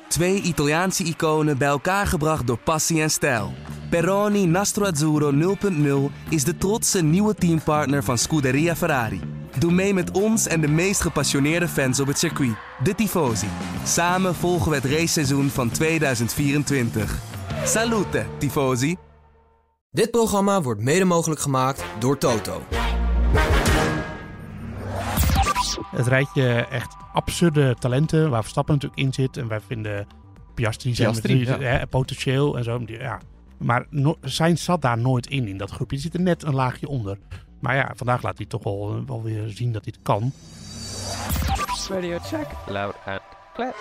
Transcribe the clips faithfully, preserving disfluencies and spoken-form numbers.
Twee Italiaanse iconen bij elkaar gebracht door passie en stijl. Peroni Nastro Azzurro nul punt nul is de trotse nieuwe teampartner van Scuderia Ferrari. Doe mee met ons en de meest gepassioneerde fans op het circuit, de Tifosi. Samen volgen we het raceseizoen van tweeduizend vierentwintig. Salute, Tifosi! Dit programma wordt mede mogelijk gemaakt door Toto. Het rijtje echt absurde talenten, waar Verstappen natuurlijk in zit. En wij vinden Piastri, Piastri zijn ja. hè, potentieel en zo. Ja. Maar no, Sainz zat daar nooit in, in dat groepje. Die zit er net een laagje onder. Maar ja, vandaag laat hij toch wel, wel weer zien dat hij het kan. Radio check. Loud and clear.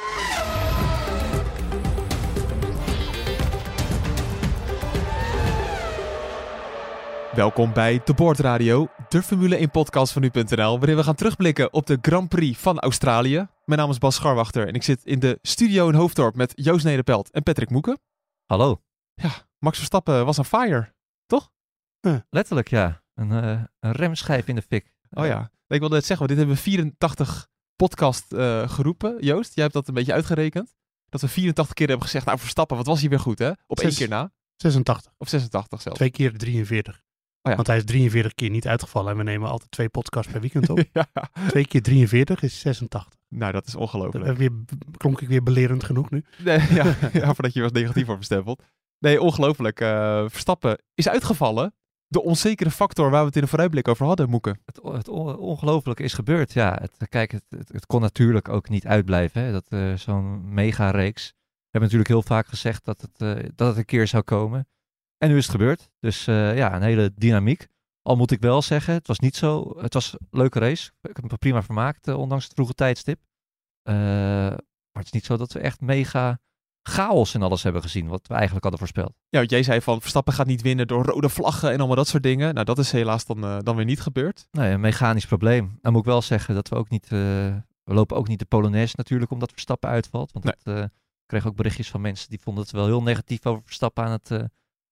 Welkom bij De Board Radio, de Formule één podcast van nu punt n l, waarin we gaan terugblikken op de Grand Prix van Australië. Mijn naam is Bas Scharwachter en ik zit in de studio in Hoofddorp met Joost Nederpelt en Patrick Moeken. Hallo. Ja, Max Verstappen was on fire, toch? Huh. Letterlijk, ja. Een, uh, een remschijf in de fik. Oh ja, ik wilde het zeggen, want dit hebben we vierentachtig podcast uh, geroepen. Joost, jij hebt dat een beetje uitgerekend. Dat we vierentachtig keer hebben gezegd, nou Verstappen, wat was hij weer goed hè? Op Zes, één keer na. zesentachtig. Of zesentachtig zelfs. Twee keer drieënveertig. Oh ja. Want hij is drieënveertig keer niet uitgevallen en we nemen altijd twee podcasts per weekend op. ja. Twee keer drieënveertig is zesentachtig. Nou, dat is ongelooflijk. Dat, weer, klonk ik weer belerend genoeg nu? Nee, ja, ja, voordat je was negatief voor bestempeld. Nee, ongelooflijk. Uh, Verstappen is uitgevallen. De onzekere factor waar we het in de vooruitblik over hadden, Moeken. Het, het ongelooflijke is gebeurd, ja. Het, kijk, het, het, het kon natuurlijk ook niet uitblijven, hè, dat uh, zo'n mega-reeks. We hebben natuurlijk heel vaak gezegd dat het, uh, dat het een keer zou komen. En nu is het gebeurd. Dus uh, ja, een hele dynamiek. Al moet ik wel zeggen, het was niet zo... Het was een leuke race. Ik heb me prima vermaakt, uh, ondanks het vroege tijdstip. Uh, maar het is niet zo dat we echt mega chaos en alles hebben gezien, wat we eigenlijk hadden voorspeld. Ja, want jij zei van Verstappen gaat niet winnen door rode vlaggen en allemaal dat soort dingen. Nou, dat is helaas dan, uh, dan weer niet gebeurd. Nee, een mechanisch probleem. Dan moet ik wel zeggen dat we ook niet... Uh, we lopen ook niet de Polonaise natuurlijk, omdat Verstappen uitvalt. Want nee. dat, uh, ik kreeg ook berichtjes van mensen die vonden het wel heel negatief over Verstappen aan het... Uh,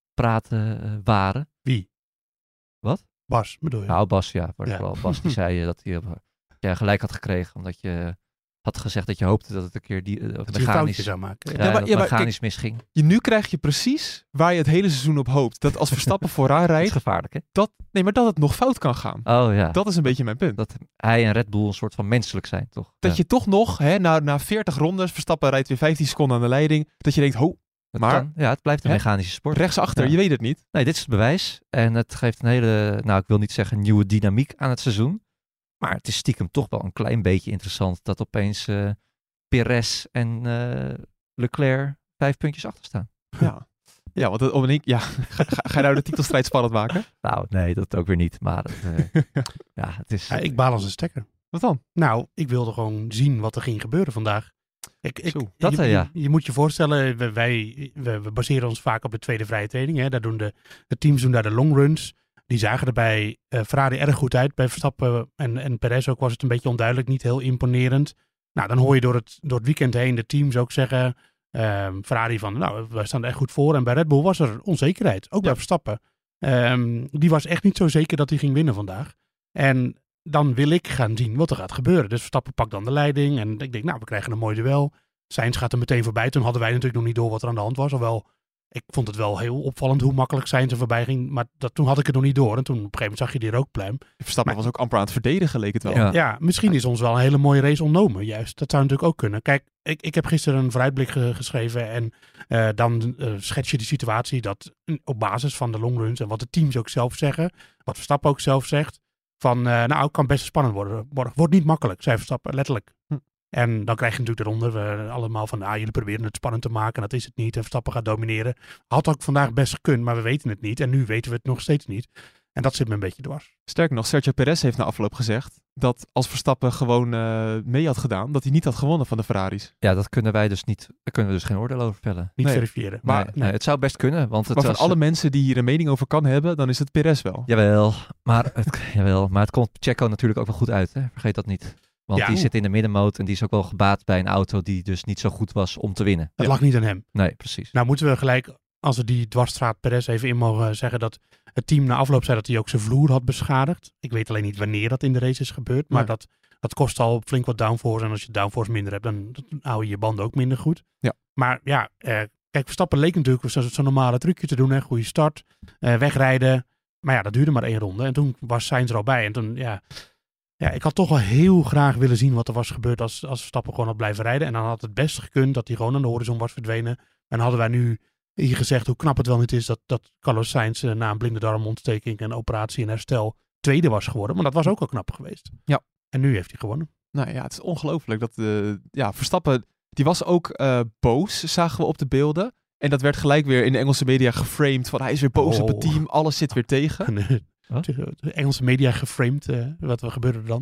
praten uh, waren. Wie? Wat? Bas, bedoel je? Nou, Bas, ja. ja. Wel, Bas die zei uh, dat hij uh, ja, gelijk had gekregen, omdat je had gezegd dat je hoopte dat het een keer die, uh, dat mechanisch, je zou maken. Ja, ja, maar, dat ja, maar, mechanisch kijk, misging. Je, nu krijg je precies waar je het hele seizoen op hoopt. Dat als Verstappen vooraan rijdt... Dat is gevaarlijk, hè? Dat, nee, maar dat het nog fout kan gaan. Oh ja. Dat is een beetje mijn punt. Dat hij en Red Bull een soort van menselijk zijn, toch? Dat ja. je toch nog, hè, na, na veertig rondes, Verstappen rijdt weer vijftien seconden aan de leiding, dat je denkt, ho, Het maar... kan, ja, het blijft een hè? mechanische sport. Rechtsachter, ja. je weet het niet. Nee, dit is het bewijs. En het geeft een hele, nou ik wil niet zeggen nieuwe dynamiek aan het seizoen. Maar het is stiekem toch wel een klein beetje interessant dat opeens uh, Perez en uh, Leclerc vijf puntjes achter staan. Ja, ja want om en ik, ja, ga, ga, ga je nou de titelstrijd spannend maken? Nou, nee, dat ook weer niet. Maar het, uh, ja, het is... Ja, ik baal als een stekker. Wat dan? Nou, ik wilde gewoon zien wat er ging gebeuren vandaag. Ik, ik, Zo, dat je, er, ja. je, je moet je voorstellen, we, wij we, we baseren ons vaak op de tweede vrije training. Hè. Daar doen de, de teams doen daar de long runs. Die zagen er bij uh, Ferrari erg goed uit. Bij Verstappen en, en Perez ook was het een beetje onduidelijk, niet heel imponerend. Nou, dan hoor je door het, door het weekend heen de teams ook zeggen, uh, Ferrari van, nou, wij staan er echt goed voor. En bij Red Bull was er onzekerheid, ook bij Verstappen. Um, die was echt niet zo zeker dat hij ging winnen vandaag. En dan wil ik gaan zien wat er gaat gebeuren. Dus Verstappen pakt dan de leiding. En ik denk, nou, we krijgen een mooi duel. Sainz gaat er meteen voorbij. Toen hadden wij natuurlijk nog niet door wat er aan de hand was. Hoewel, ik vond het wel heel opvallend hoe makkelijk Sainz er voorbij ging. Maar dat, toen had ik het nog niet door. En toen op een gegeven moment zag je die rookpluim. Verstappen maar, was ook amper aan het verdedigen, leek het wel. Ja. ja, misschien is ons wel een hele mooie race ontnomen, juist. Dat zou natuurlijk ook kunnen. Kijk, ik, ik heb gisteren een vooruitblik ge- geschreven. En uh, dan uh, schets je de situatie dat op basis van de longruns en wat de teams ook zelf zeggen. Wat Verstappen ook zelf zegt. Van, uh, nou, het kan best spannend worden. Wordt niet makkelijk, zei Verstappen, letterlijk. Hm. En dan krijg je natuurlijk eronder uh, allemaal van, ah, jullie proberen het spannend te maken. En dat is het niet. En Verstappen gaat domineren. Had ook vandaag best gekund, maar we weten het niet. En nu weten we het nog steeds niet. En dat zit me een beetje dwars. Sterker nog, Sergio Perez heeft na afloop gezegd dat als Verstappen gewoon uh, mee had gedaan, dat hij niet had gewonnen van de Ferraris. Ja, dat kunnen wij dus niet, daar kunnen we dus geen oordeel over vellen. Niet nee. verifiëren. Maar nee. nee, het zou best kunnen. Want het maar van was, alle mensen die hier een mening over kan hebben, dan is het Perez wel. Jawel, maar het, jawel, maar het komt Checo natuurlijk ook wel goed uit. Hè? Vergeet dat niet. Want ja, die zit in de middenmoot en die is ook wel gebaat bij een auto die dus niet zo goed was om te winnen. Dat ja. lag niet aan hem. Nee, precies. Nou moeten we gelijk, als we die dwarsstraat Perez even in mogen zeggen, dat het team na afloop zei dat hij ook zijn vloer had beschadigd. Ik weet alleen niet wanneer dat in de race is gebeurd, maar nee. dat, dat kost al flink wat downforce. En als je downforce minder hebt, dan, dan hou je je banden ook minder goed. Ja. Maar ja, uh, kijk, Verstappen leek natuurlijk zo'n zo normale trucje te doen. Hè? Goede start, uh, wegrijden. Maar ja, dat duurde maar één ronde. En toen was Sainz er al bij. En toen, ja... Ja, ik had toch wel heel graag willen zien wat er was gebeurd als, als Verstappen gewoon had blijven rijden. En dan had het best gekund dat hij gewoon aan de horizon was verdwenen. En hadden wij nu hier gezegd hoe knap het wel niet is dat, dat Carlos Sainz uh, na een blinde darmontsteking en operatie en herstel tweede was geworden. Maar dat was ook al knap geweest. Ja. En nu heeft hij gewonnen. Nou ja, het is ongelooflijk. Dat uh, ja, Verstappen, die was ook uh, boos, zagen we op de beelden. En dat werd gelijk weer in de Engelse media geframed van hij is weer boos oh. op het team, alles zit weer tegen. Nee. De Engelse media geframed. Uh, wat gebeurde er dan?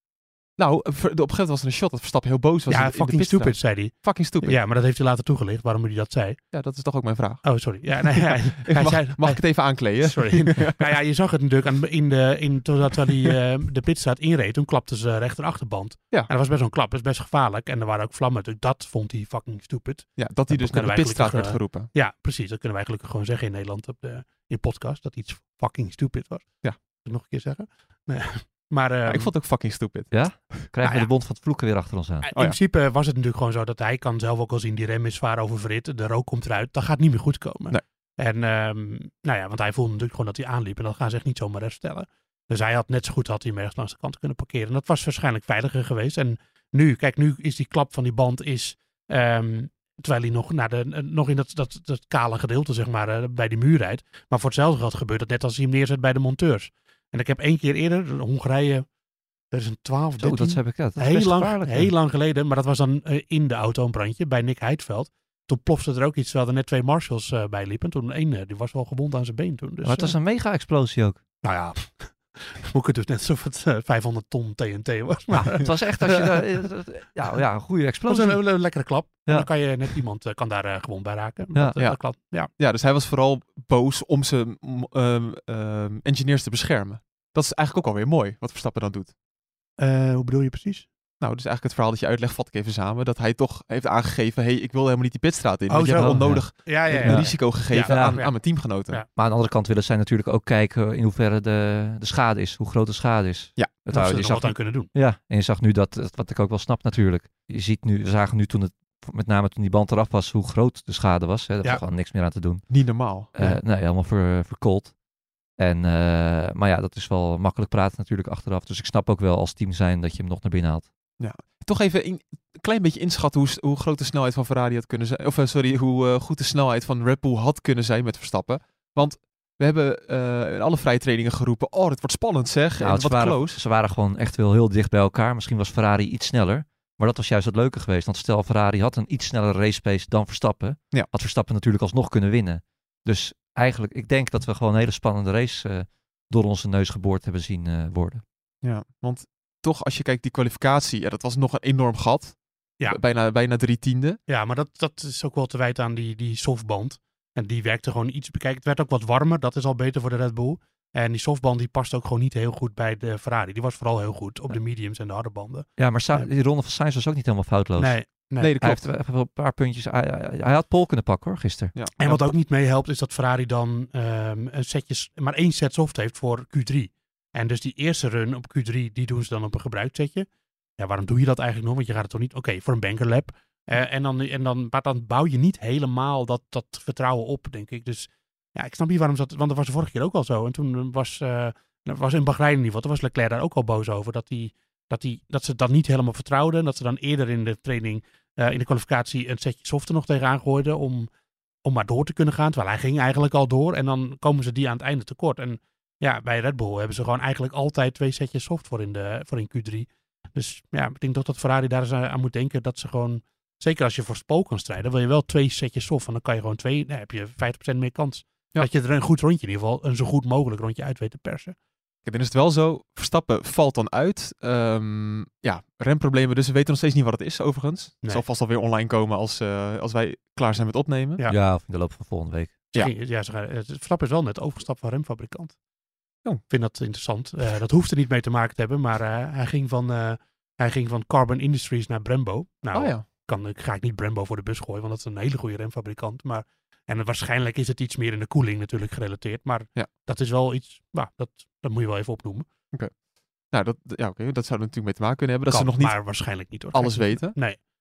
Nou, op een gegeven moment was er een shot dat Verstappen heel boos was. Ja, in, fucking in stupid, zei hij. Fucking stupid. Ja, maar dat heeft hij later toegelicht, waarom hij dat zei. Ja, dat is toch ook mijn vraag. Oh, sorry. Ja, nee, hij, hij mag zei, mag hij, ik het even aankleden? Sorry. Nou ja, je zag het natuurlijk aan, in de, in, totdat hij uh, de pitstraat inreed. Toen klapte ze rechterachterband. Ja. En dat was best zo'n klap. Dat is best gevaarlijk. En er waren ook vlammen. Dus dat vond hij fucking stupid. Ja, dat hij dus naar de pitstraat werd geroepen. Ja, precies. Dat kunnen wij gelukkig gewoon zeggen in Nederland op de, in de podcast. Dat iets fucking stupid was. Ja. Moet ik nog een keer zeggen? Nee. Maar, um, ja, ik vond het ook fucking stupid. Ja? Krijgen nou we ja. de bond van het vloeken weer achter ons aan? In oh, ja. principe was het natuurlijk gewoon zo dat hij kan zelf ook al zien, die rem is zwaar oververhit, de rook komt eruit, dat gaat niet meer goed komen. Nee. En um, nou ja, want hij voelde natuurlijk gewoon dat hij aanliep en dat gaan ze echt niet zomaar herstellen. Dus hij had net zo goed had hij hem ergens langs de kant kunnen parkeren. En dat was waarschijnlijk veiliger geweest. En nu, kijk, nu is die klap van die band is, um, terwijl hij nog, naar de, nog in dat, dat, dat kale gedeelte, zeg maar, uh, bij die muur rijdt. Maar voor hetzelfde geld gebeurt dat net als hij hem neerzet bij de monteurs. En ik heb één keer eerder, Hongarije, dat is een twaalf, dertien. Oh, dat heb ik dat. dat heel, lang, heel lang geleden, maar dat was dan uh, in de auto een brandje bij Nick Heidveld. Toen plofte er ook iets, terwijl er net twee marshals uh, bij liepen. Toen één, uh, die was wel gewond aan zijn been toen. Dus, maar het was een mega-explosie ook. Nou ja, hoe ik het dus net alsof het uh, vijfhonderd ton T N T was. Maar, ja, het was echt als je uh, ja, ja, een goede explosie. Het was een, een lekkere klap. Ja. En dan kan je net iemand uh, kan daar uh, gewond bij raken. Ja. Dat, uh, ja. dat klap, ja. ja, dus hij was vooral boos om zijn um, um, engineers te beschermen. Dat is eigenlijk ook alweer mooi, wat Verstappen dan doet. Uh, hoe bedoel je precies? Nou, dus eigenlijk het verhaal dat je uitlegt, vat ik even samen. Dat hij toch heeft aangegeven, hey, ik wil helemaal niet die pitstraat in. Oh, want je zo. hebt onnodig ja. Ja, ja, een ja. risico gegeven ja, aan, ja. aan mijn teamgenoten. Ja. Maar aan de andere kant willen zij natuurlijk ook kijken in hoeverre de, de schade is. Hoe groot de schade is. Ja, dat zou je je zag wat aan kunnen doen. Ja, en je zag nu dat, wat ik ook wel snap natuurlijk. Je ziet nu, we zagen nu toen het, met name toen die band eraf was, hoe groot de schade was. Hè. Daar ja. was gewoon niks meer aan te doen. Niet normaal. Uh, ja. Nee, helemaal ver, verkoold. En, uh, maar ja, dat is wel makkelijk praten natuurlijk achteraf. Dus ik snap ook wel als team zijn dat je hem nog naar binnen haalt. Ja. Toch even een klein beetje inschatten hoe, hoe groot de snelheid van Ferrari had kunnen zijn. Of uh, sorry, hoe uh, goed de snelheid van Red Bull had kunnen zijn met Verstappen. Want we hebben uh, in alle vrije trainingen geroepen, oh, het wordt spannend zeg. Nou, en wat waren, close. Ze waren gewoon echt wel heel dicht bij elkaar. Misschien was Ferrari iets sneller. Maar dat was juist het leuke geweest. Want stel Ferrari had een iets snellere race pace dan Verstappen. Ja. Had Verstappen natuurlijk alsnog kunnen winnen. Dus eigenlijk, ik denk dat we gewoon een hele spannende race uh, door onze neus geboord hebben zien uh, worden. Ja, want toch als je kijkt die kwalificatie, ja, dat was nog een enorm gat. Ja. Bijna, bijna drie tiende. Ja, maar dat, dat is ook wel te wijten aan die, die softband. En die werkte gewoon iets... Kijk, het werd ook wat warmer. Dat is al beter voor de Red Bull. En die softband die past ook gewoon niet heel goed bij de Ferrari. Die was vooral heel goed op de mediums en de harde banden. Ja, maar Sa- die ronde van Sainz was ook niet helemaal foutloos. Nee, nee. nee dat hij klopt. heeft wel een paar puntjes... Hij, hij, hij had pole kunnen pakken hoor, gisteren. Ja. En wat ook niet meehelpt is dat Ferrari dan um, een setjes, maar één set soft heeft voor Q drie. En dus die eerste run op Q drie, die doen ze dan op een gebruiksetje. Ja, waarom doe je dat eigenlijk nog? Want je gaat het toch niet... Oké, okay, voor een bankerlap. Uh, en dan, en dan, maar dan bouw je niet helemaal dat, dat vertrouwen op, denk ik. Dus ja, ik snap niet waarom ze dat... Want dat was de vorige keer ook al zo. En toen was, uh, was in Bahrein in ieder geval, toen was Leclerc daar ook al boos over. Dat, die, dat, die, dat ze dat niet helemaal vertrouwden. En dat ze dan eerder in de training, uh, in de kwalificatie, een setje soft er nog tegenaan gooiden om, om maar door te kunnen gaan. Terwijl hij ging eigenlijk al door. En dan komen ze die aan het einde tekort. En ja, bij Red Bull hebben ze gewoon eigenlijk altijd twee setjes soft voor in, de, voor in Q drie. Dus ja, ik denk toch dat Ferrari daar eens aan moet denken dat ze gewoon... Zeker als je voor Spa kan strijden, wil je wel twee setjes soft. En dan kan je gewoon twee, dan heb je vijftig procent meer kans. Ja. Dat je er een goed rondje, in ieder geval een zo goed mogelijk rondje uit weet te persen. Kijk, dan is het wel zo, Verstappen valt dan uit. Um, ja, remproblemen, dus we weten nog steeds niet wat het is overigens. Nee. Het zal vast alweer online komen als, uh, als wij klaar zijn met opnemen. Ja, ja of in de loop van volgende week. Ja, ging, ja Verstappen is wel net overgestapt van remfabrikant. Oh. Ik vind dat interessant. Uh, dat hoeft er niet mee te maken te hebben, maar uh, hij, ging van, uh, hij ging van Carbon Industries naar Brembo. Nou, oh, ja. kan, ga ik niet Brembo voor de bus gooien, want dat is een hele goede remfabrikant. Maar, en waarschijnlijk is het iets meer in de koeling natuurlijk gerelateerd. Maar ja. dat is wel iets, nou, dat, dat moet je wel even opnoemen. Oké. Okay. Nou, dat, ja, okay. dat zou er natuurlijk mee te maken kunnen hebben. Dat kan, ze nog niet maar waarschijnlijk niet hoor. alles weten. Nee.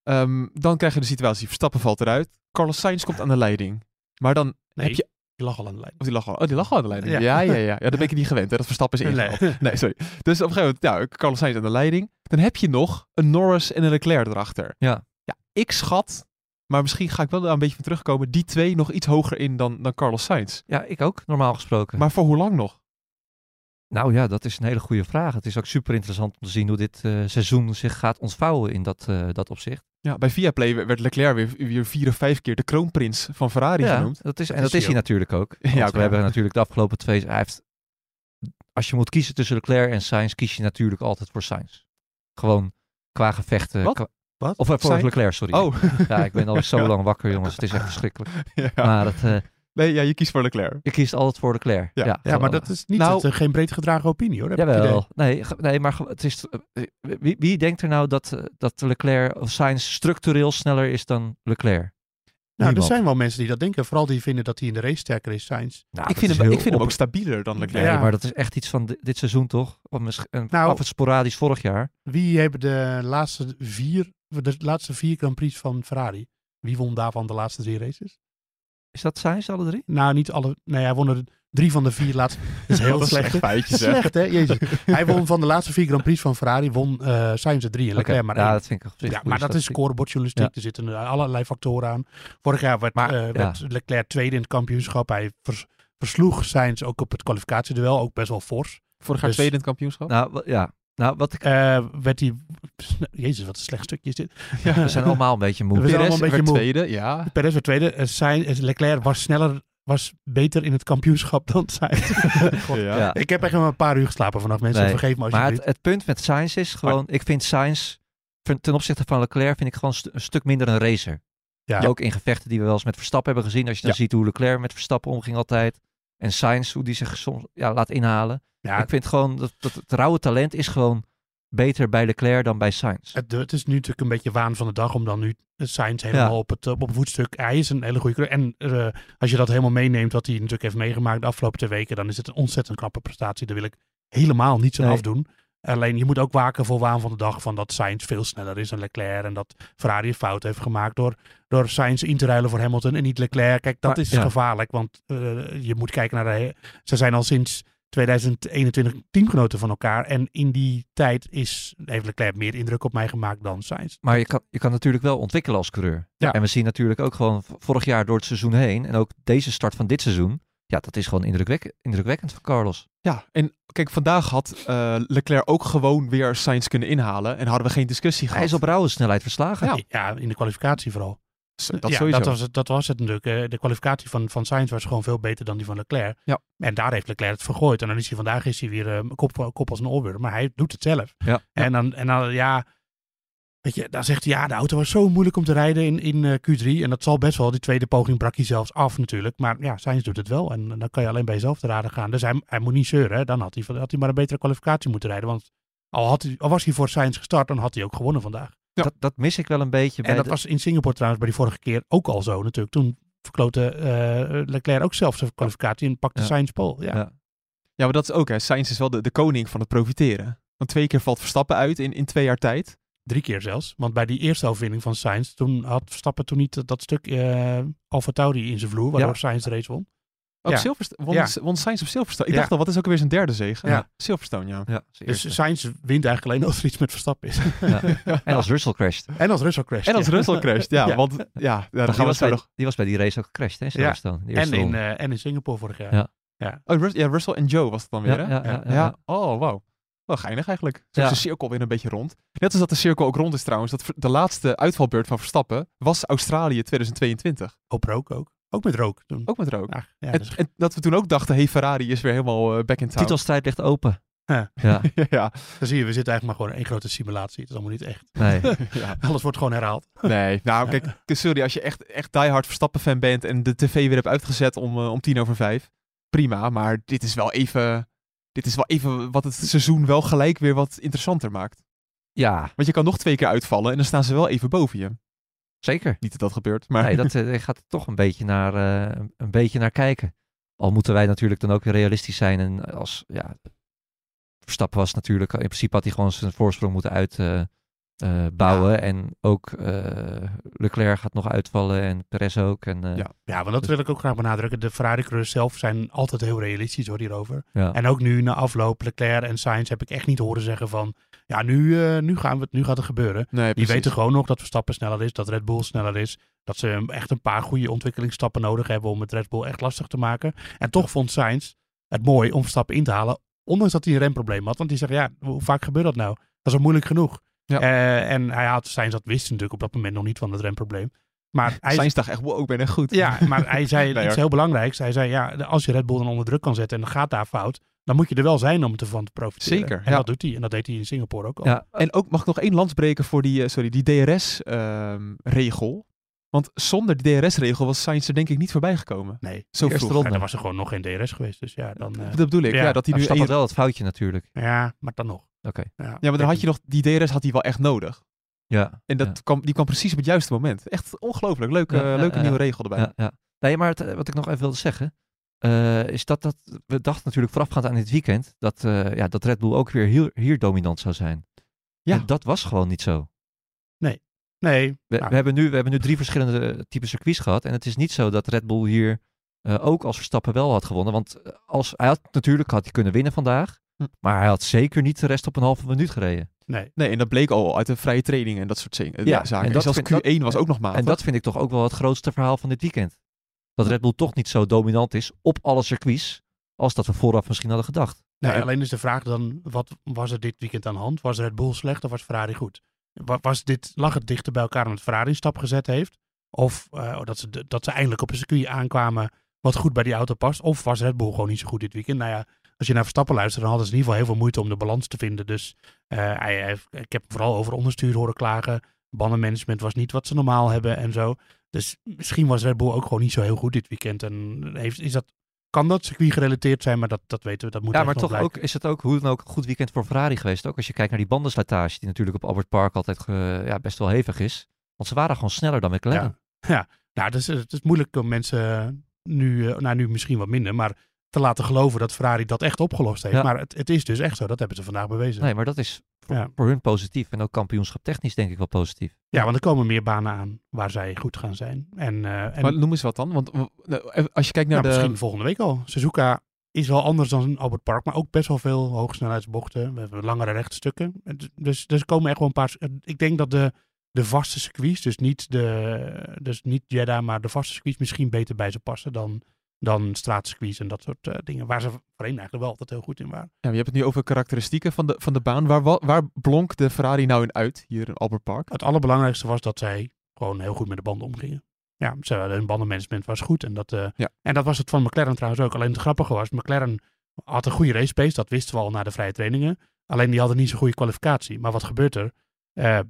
Um, dan krijg je de situatie, Verstappen valt eruit. Carlos Sainz komt aan de leiding. Maar dan Nee, heb je... die lag al aan de lijn. Of die lag al, oh, die lag al aan de leiding. Ja, Ja. ja, ja. ja. ja dat ben ik niet gewend, hè. Dat Verstappen is ingehaald. Nee. Nee, sorry. Dus op een gegeven moment, ja, Carlos Sainz aan de leiding. Dan heb je nog een Norris en een Leclerc erachter. Ja. Ja, ik schat, maar misschien ga ik wel daar een beetje van terugkomen, die twee nog iets hoger in dan, dan Carlos Sainz. Ja, ik ook, normaal gesproken. Maar voor hoe lang nog? Nou ja, dat is een hele goede vraag. Het is ook super interessant om te zien hoe dit uh, seizoen zich gaat ontvouwen in dat, uh, dat opzicht. Ja, bij Viaplay werd Leclerc weer, weer vier of vijf keer de kroonprins van Ferrari ja, genoemd. Dat is, en dat dat is is hij hij natuurlijk ook. Ja, Want oké. we hebben natuurlijk de afgelopen twee... Hij heeft, als je moet kiezen tussen Leclerc en Sainz, kies je natuurlijk altijd voor Sainz. Gewoon qua gevechten. Wat? Qua, Wat? of uh, voor Sainz? Leclerc, sorry. Oh. Ja, ik ben alweer zo Ja. lang wakker, jongens. Het is echt verschrikkelijk. Ja. Maar het, uh, Nee, ja, je kiest voor Leclerc. je kiest altijd voor Leclerc. Ja. Ja, Ja, gewoon. maar dat is niet Nou- het, uh, geen breed gedragen opinie hoor. heb ik het idee. Jawel. Nee, ge- nee, maar ge- het is, uh, wie, wie denkt er nou dat, uh, dat Leclerc of Sainz structureel sneller is dan Leclerc? Nou, er Niemand. zijn wel mensen die dat denken. Vooral die vinden dat hij in de race sterker is, Sainz. Nou, ik dat vind, is hem, heel ik vind hem op- ook stabieler dan Leclerc. Nee, Ja. maar dat is echt iets van di- dit seizoen toch? Of misschien Nou- af het sporadisch vorig jaar. Wie hebben de laatste vier, de laatste vier Grand Prix van Ferrari? Wie won daarvan de laatste drie races? Is dat Sainz alle drie? Nou, niet alle. Nee, hij won er drie van de vier laatste. Dat is heel Wat een slecht. slecht feitje, zeg. Slecht, hè? Jezus. Hij won van de laatste vier Grand Prix van Ferrari, won uh, Sainz er drie en Leclerc Oké, maar ja, één. dat vind ik op zich Ja, een goede maar dat is statistiek. scorebordjournalistiek. Ja. Er zitten uh, allerlei factoren aan. Vorig jaar werd, Maar, uh, ja. werd Leclerc tweede in het kampioenschap. Hij vers, versloeg Sainz ook op het kwalificatieduel, ook best wel fors. Vorig jaar Dus- tweede in het kampioenschap. Nou, wa- ja. Nou, wat ik, Uh, werd hij... Jezus, wat een slecht stukje is dit. we zijn allemaal een beetje moe. We zijn Perez allemaal een beetje werd moe. tweede, ja. Perez werd tweede. Uh, Sainz, Leclerc was sneller, was beter in het kampioenschap dan Sainz. God. ja. Ja. Ik heb echt maar een paar uur geslapen vanaf mensen. Nee, Vergeef me Maar alsjeblieft. het, het punt met Sainz is gewoon, ik vind Sainz ten ten opzichte van Leclerc vind ik gewoon st- een stuk minder een racer. Ja. Ook in gevechten die we wel eens met Verstappen hebben gezien. Als je dan Ja. ziet hoe Leclerc met Verstappen omging altijd. En Sainz, hoe die zich soms ja, laat inhalen. Ja, Ik vind gewoon, dat, dat het rauwe talent is gewoon beter bij Leclerc dan bij Sainz. Het, het is nu natuurlijk een beetje waan van de dag om dan nu Sainz helemaal Ja. op, het, op het voetstuk. Hij is een hele goede coureur. En uh, als je dat helemaal meeneemt, wat hij natuurlijk heeft meegemaakt de afgelopen twee weken, dan is het een ontzettend knappe prestatie. Daar wil ik helemaal niets aan Nee. afdoen. Alleen je moet ook waken voor waan van de dag van dat Sainz veel sneller is dan Leclerc. En dat Ferrari een fout heeft gemaakt door, door Sainz in te ruilen voor Hamilton en niet Leclerc. Kijk, dat Maar, is ja. gevaarlijk, want uh, je moet kijken naar de... he- Ze zijn al sinds tweeduizend eenentwintig teamgenoten van elkaar. En in die tijd is, heeft Leclerc meer indruk op mij gemaakt dan Sainz. Maar je kan, je kan natuurlijk wel ontwikkelen als coureur. Ja. En we zien natuurlijk ook gewoon v- vorig jaar door het seizoen heen. En ook deze start van dit seizoen. Ja, dat is gewoon indrukwekkend, indrukwekkend van Carlos. Ja, en kijk, vandaag had uh, Leclerc ook gewoon weer Sainz kunnen inhalen en hadden we geen discussie gehad. Hij is op rauwe snelheid verslagen. Ja. Ja, in de kwalificatie vooral. Dat ja, sowieso. dat was het, dat was het natuurlijk. Uh, de kwalificatie van, van Sainz was gewoon veel beter dan die van Leclerc. Ja. En daar heeft Leclerc het vergooid. En dan is hij vandaag is hij weer uh, kop, kop als een oorworm. Maar hij doet het zelf. Ja. En, dan, en dan, ja... Weet je, dan zegt hij, ja, de auto was zo moeilijk om te rijden in, in uh, Q drie. En dat zal best wel. Die tweede poging brak hij zelfs af natuurlijk. Maar ja, Sainz doet het wel. En, en dan kan je alleen bij jezelf te raden gaan. Dus hij, hij moet niet zeuren. Hè. Dan had hij, had hij maar een betere kwalificatie moeten rijden. Want al, had hij, al was hij voor Sainz gestart, dan had hij ook gewonnen vandaag. Ja. Dat, dat mis ik wel een beetje. En bij dat de- was in Singapore trouwens bij die vorige keer ook al zo natuurlijk. Toen verklote uh, Leclerc ook zelf zijn kwalificatie en pakte Ja. Sainz pole. Ja. Ja. Ja, maar dat is ook, hè. Sainz is wel de, de koning van het profiteren. Want twee keer valt Verstappen uit in, in twee jaar tijd. Drie keer zelfs. Want bij die eerste overwinning van Sainz, toen had Verstappen toen niet dat, dat stuk uh, Alfa Tauri in zijn vloer, waardoor Ja. Sainz de race won. Ook Ja. Silverstone, won, Ja. won Sainz op Silverstone. Ik Ja. dacht al, wat is ook alweer zijn derde zege? Ja. Silverstone, ja. Ja, Dus Sainz wint eigenlijk alleen als er iets met Verstappen is. ja. En als Russell crasht. En als Russell crasht. En als ja. Russell crasht, ja. Ja. Want ja, ja daar die, gaan we was zo bij, nog... die was bij die race ook gecrashed, hè, Silverstone. de En eerste in, ronde. uh, en in Singapore vorig jaar. Ja. Ja. Oh, Rus- ja, Russell en Joe was het dan weer, Ja, hè? ja, ja, ja, Ja. ja. Oh, wauw. Wel geinig eigenlijk. Zo is Ja. de cirkel weer een beetje rond. Net als dat de cirkel ook rond is trouwens. Dat ver- de laatste uitvalbeurt van Verstappen was Australië tweeduizend tweeëntwintig. Op rook ook. Ook met rook toen. Ook met rook. Ja, ja, en, dus- en dat we toen ook dachten, hey, Ferrari is weer helemaal uh, back in town. Titelstrijd ligt open. Ja. Ja, ja. Dan zie je, we zitten eigenlijk maar gewoon in één grote simulatie. Het is allemaal niet echt. nee. ja. Alles wordt gewoon herhaald. Nee, nou kijk, sorry, als je echt, echt diehard Verstappen-fan bent en de tv weer hebt uitgezet om, uh, om tien over vijf, prima, maar dit is wel even, dit is wel even wat het seizoen wel gelijk weer wat interessanter maakt. Ja, Want je kan nog twee keer uitvallen en dan staan ze wel even boven je. zeker. Niet dat dat gebeurt, maar... Nee, dat uh, gaat er toch een beetje, naar, uh, een beetje naar kijken. Al moeten wij natuurlijk dan ook weer realistisch zijn. En als, ja, Verstappen was natuurlijk, in principe had hij gewoon zijn voorsprong moeten uit, uh, uh, bouwen. Ja. En ook uh, Leclerc gaat nog uitvallen en Perez ook. En, uh, ja. ja, want dat dus... wil ik ook graag benadrukken. De Ferrari-coureurs zelf zijn altijd heel realistisch hoor, hierover. Ja. En ook nu na afloop, Leclerc en Sainz heb ik echt niet horen zeggen van... Ja, nu, uh, nu, gaan we, nu gaat het gebeuren. Nee, die weten gewoon nog dat Verstappen sneller is, dat Red Bull sneller is. Dat ze echt een paar goede ontwikkelingsstappen nodig hebben om het Red Bull echt lastig te maken. En toch vond Sainz het mooi om Verstappen in te halen. Ondanks dat hij een remprobleem had. Want die zegt, ja, hoe vaak gebeurt dat nou? Dat is al moeilijk genoeg. Ja. Uh, en hij had, Sainz dat wist natuurlijk op dat moment nog niet van het remprobleem. Maar hij Sainz dacht echt, wow, ik ben echt goed. Ja, maar hij zei nee, iets heel belangrijks. Hij zei, ja, als je Red Bull dan onder druk kan zetten en dan gaat daar fout, dan moet je er wel zijn om ervan te profiteren. Zeker. En ja. dat doet hij. En dat deed hij in Singapore ook al. Ja. En ook, mag ik nog één lans breken voor die, uh, sorry, die D R S-regel? Uh, Want zonder de D R S-regel was Sainz er denk ik niet voorbij gekomen. Nee, zo vroeg. Ronde. Ja, er was er gewoon nog geen D R S geweest. Dus ja, dan, uh, dat bedoel ik. Ja, ja dat hij nu Verstappen had wel het foutje natuurlijk. Ja, maar dan nog. Oké. Okay. Ja, ja, maar dan had je nog, die D R S had hij wel echt nodig. Ja. En dat ja. kwam, die kwam precies op het juiste moment. Echt ongelooflijk. Leuke, ja, ja, leuke ja, nieuwe ja. regel erbij. Ja, ja. Nee, maar het, wat ik nog even wilde zeggen, uh, is dat, dat we dachten natuurlijk voorafgaand aan dit weekend dat, uh, ja, dat Red Bull ook weer hier, hier dominant zou zijn. Ja. En dat was gewoon niet zo. Nee. Nee. We, nou. we, hebben nu, we hebben nu drie verschillende typen circuits gehad. En het is niet zo dat Red Bull hier uh, ook als Verstappen wel had gewonnen. Want als, hij had natuurlijk had hij kunnen winnen vandaag. Hm. Maar hij had zeker niet de rest op een halve minuut gereden. Nee. Nee, en dat bleek al uit de vrije training en dat soort dingen. Ja, zaken. En, dat zelfs vind, Q één dat, was ook nog matig. En dat vind ik toch ook wel het grootste verhaal van dit weekend. Dat Red Bull toch niet zo dominant is op alle circuits als dat we vooraf misschien hadden gedacht. Nee, ja, alleen is de vraag dan, wat was er dit weekend aan de hand? Was Red Bull slecht of was Ferrari goed? Was dit, lag het dichter bij elkaar omdat Ferrari een stap gezet heeft? Of uh, dat, ze, dat ze eindelijk op een circuit aankwamen wat goed bij die auto past? Of was Red Bull gewoon niet zo goed dit weekend? Nou ja, als je naar Verstappen luistert, dan hadden ze in ieder geval heel veel moeite om de balans te vinden. Dus uh, hij, hij, ik heb vooral over onderstuur horen klagen. Bandenmanagement was niet wat ze normaal hebben en zo. Dus misschien was Red Bull ook gewoon niet zo heel goed dit weekend. En heeft, is dat, kan dat circuit gerelateerd zijn, maar dat, dat weten we. Dat moet ja, maar toch blijken. ook, is het ook hoe dan ook een goed weekend voor Ferrari geweest. Ook als je kijkt naar die bandenslijtage, die natuurlijk op Albert Park altijd ge, ja, best wel hevig is. Want ze waren gewoon sneller dan McLaren. Ja, ja. Nou, het is, het is moeilijk om mensen nu, nou nu misschien wat minder, maar te laten geloven dat Ferrari dat echt opgelost heeft. Ja. Maar het, het is dus echt zo, dat hebben ze vandaag bewezen. Nee, maar dat is voor, ja. voor hun positief. En ook kampioenschap technisch denk ik wel positief. Ja, want er komen meer banen aan waar zij goed gaan zijn. En, uh, en... Maar noem eens wat dan, want als je kijkt naar nou, de... Misschien volgende week al. Suzuka is wel anders dan Albert Park, maar ook best wel veel hoogsnelheidsbochten. We hebben langere rechte stukken. Dus, dus er komen echt wel een paar... Ik denk dat de, de vaste circuits, dus niet, de, dus niet Jeddah, maar de vaste circuits misschien beter bij ze passen dan... dan straatcircuits en dat soort uh, dingen. Waar ze voorheen eigenlijk wel altijd heel goed in waren. Ja, je hebt het nu over karakteristieken van de, van de baan. Waar, waar blonk de Ferrari nou in uit, hier in Albert Park? Het allerbelangrijkste was dat zij gewoon heel goed met de banden omgingen. Ja, ze, hun bandenmanagement was goed. En dat, uh, ja. en dat was het van McLaren trouwens ook. Alleen het grappige was, McLaren had een goede race pace. Dat wisten we al na de vrije trainingen. Alleen die hadden niet zo'n goede kwalificatie. Maar wat gebeurt er? Uh,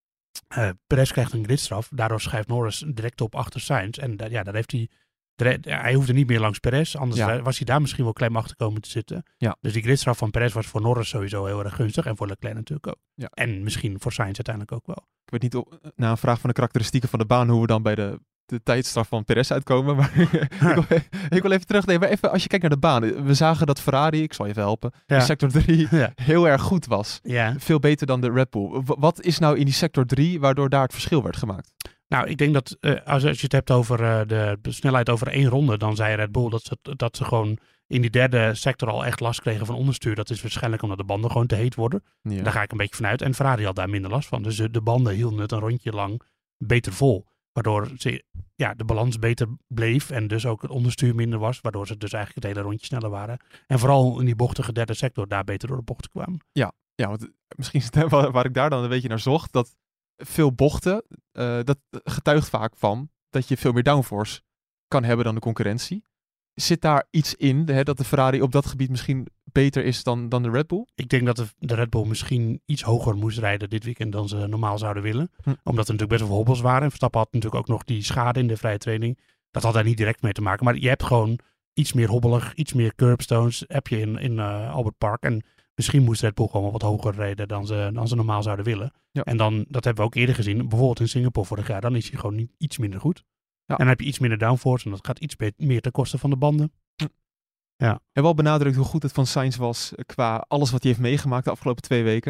uh, Perez krijgt een gridstraf. Daardoor schrijft Norris direct op achter Sainz. En uh, ja, daar heeft hij... Hij hoefde niet meer langs Perez, anders ja. was hij daar misschien wel klem achter komen te zitten. Ja. Dus die gridstraf van Perez was voor Norris sowieso heel erg gunstig en voor Leclerc natuurlijk ook. Ja. En misschien voor Sainz uiteindelijk ook wel. Ik weet niet, op, na een vraag van de karakteristieken van de baan, hoe we dan bij de, de tijdstraf van Perez uitkomen. Maar ik, wil, ik wil even terug. Nee, maar even, als je kijkt naar de baan. We zagen dat Ferrari, ik zal je even helpen, ja. in sector drie ja. heel erg goed was. Ja. Veel beter dan de Red Bull. W- wat is nou in die sector drie waardoor daar het verschil werd gemaakt? Nou, ik denk dat uh, als, als je het hebt over uh, de, de snelheid over één ronde, dan zei Red Bull dat ze, dat ze gewoon in die derde sector al echt last kregen van onderstuur. Dat is waarschijnlijk omdat de banden gewoon te heet worden. Ja. Daar ga ik een beetje vanuit. En Ferrari had daar minder last van. Dus de banden hielden het een rondje lang beter vol. Waardoor ze, ja, de balans beter bleef en dus ook het onderstuur minder was. Waardoor ze dus eigenlijk het hele rondje sneller waren. En vooral in die bochtige derde sector daar beter door de bochten kwamen. Ja, ja, want misschien is het waar, waar ik daar dan een beetje naar zocht. Dat veel bochten, uh, dat getuigt vaak van dat je veel meer downforce kan hebben dan de concurrentie. Zit daar iets in, hè, dat de Ferrari op dat gebied misschien beter is dan, dan de Red Bull? Ik denk dat de, de Red Bull misschien iets hoger moest rijden dit weekend dan ze normaal zouden willen. Hm. Omdat er natuurlijk best wel veel hobbels waren. En Verstappen had natuurlijk ook nog die schade in de vrije training. Dat had daar niet direct mee te maken. Maar je hebt gewoon iets meer hobbelig, iets meer curbstones heb je in, in uh, Albert Park. En misschien moest Red Bull gewoon wat hoger rijden dan ze, dan ze normaal zouden willen. Ja. En dan, dat hebben we ook eerder gezien, bijvoorbeeld in Singapore vorig jaar, dan is hij gewoon niet, iets minder goed. Ja. En dan heb je iets minder downforce en dat gaat iets be- meer ten koste van de banden. Hm. Ja. En wel benadrukt hoe goed het van Sainz was qua alles wat hij heeft meegemaakt de afgelopen twee weken.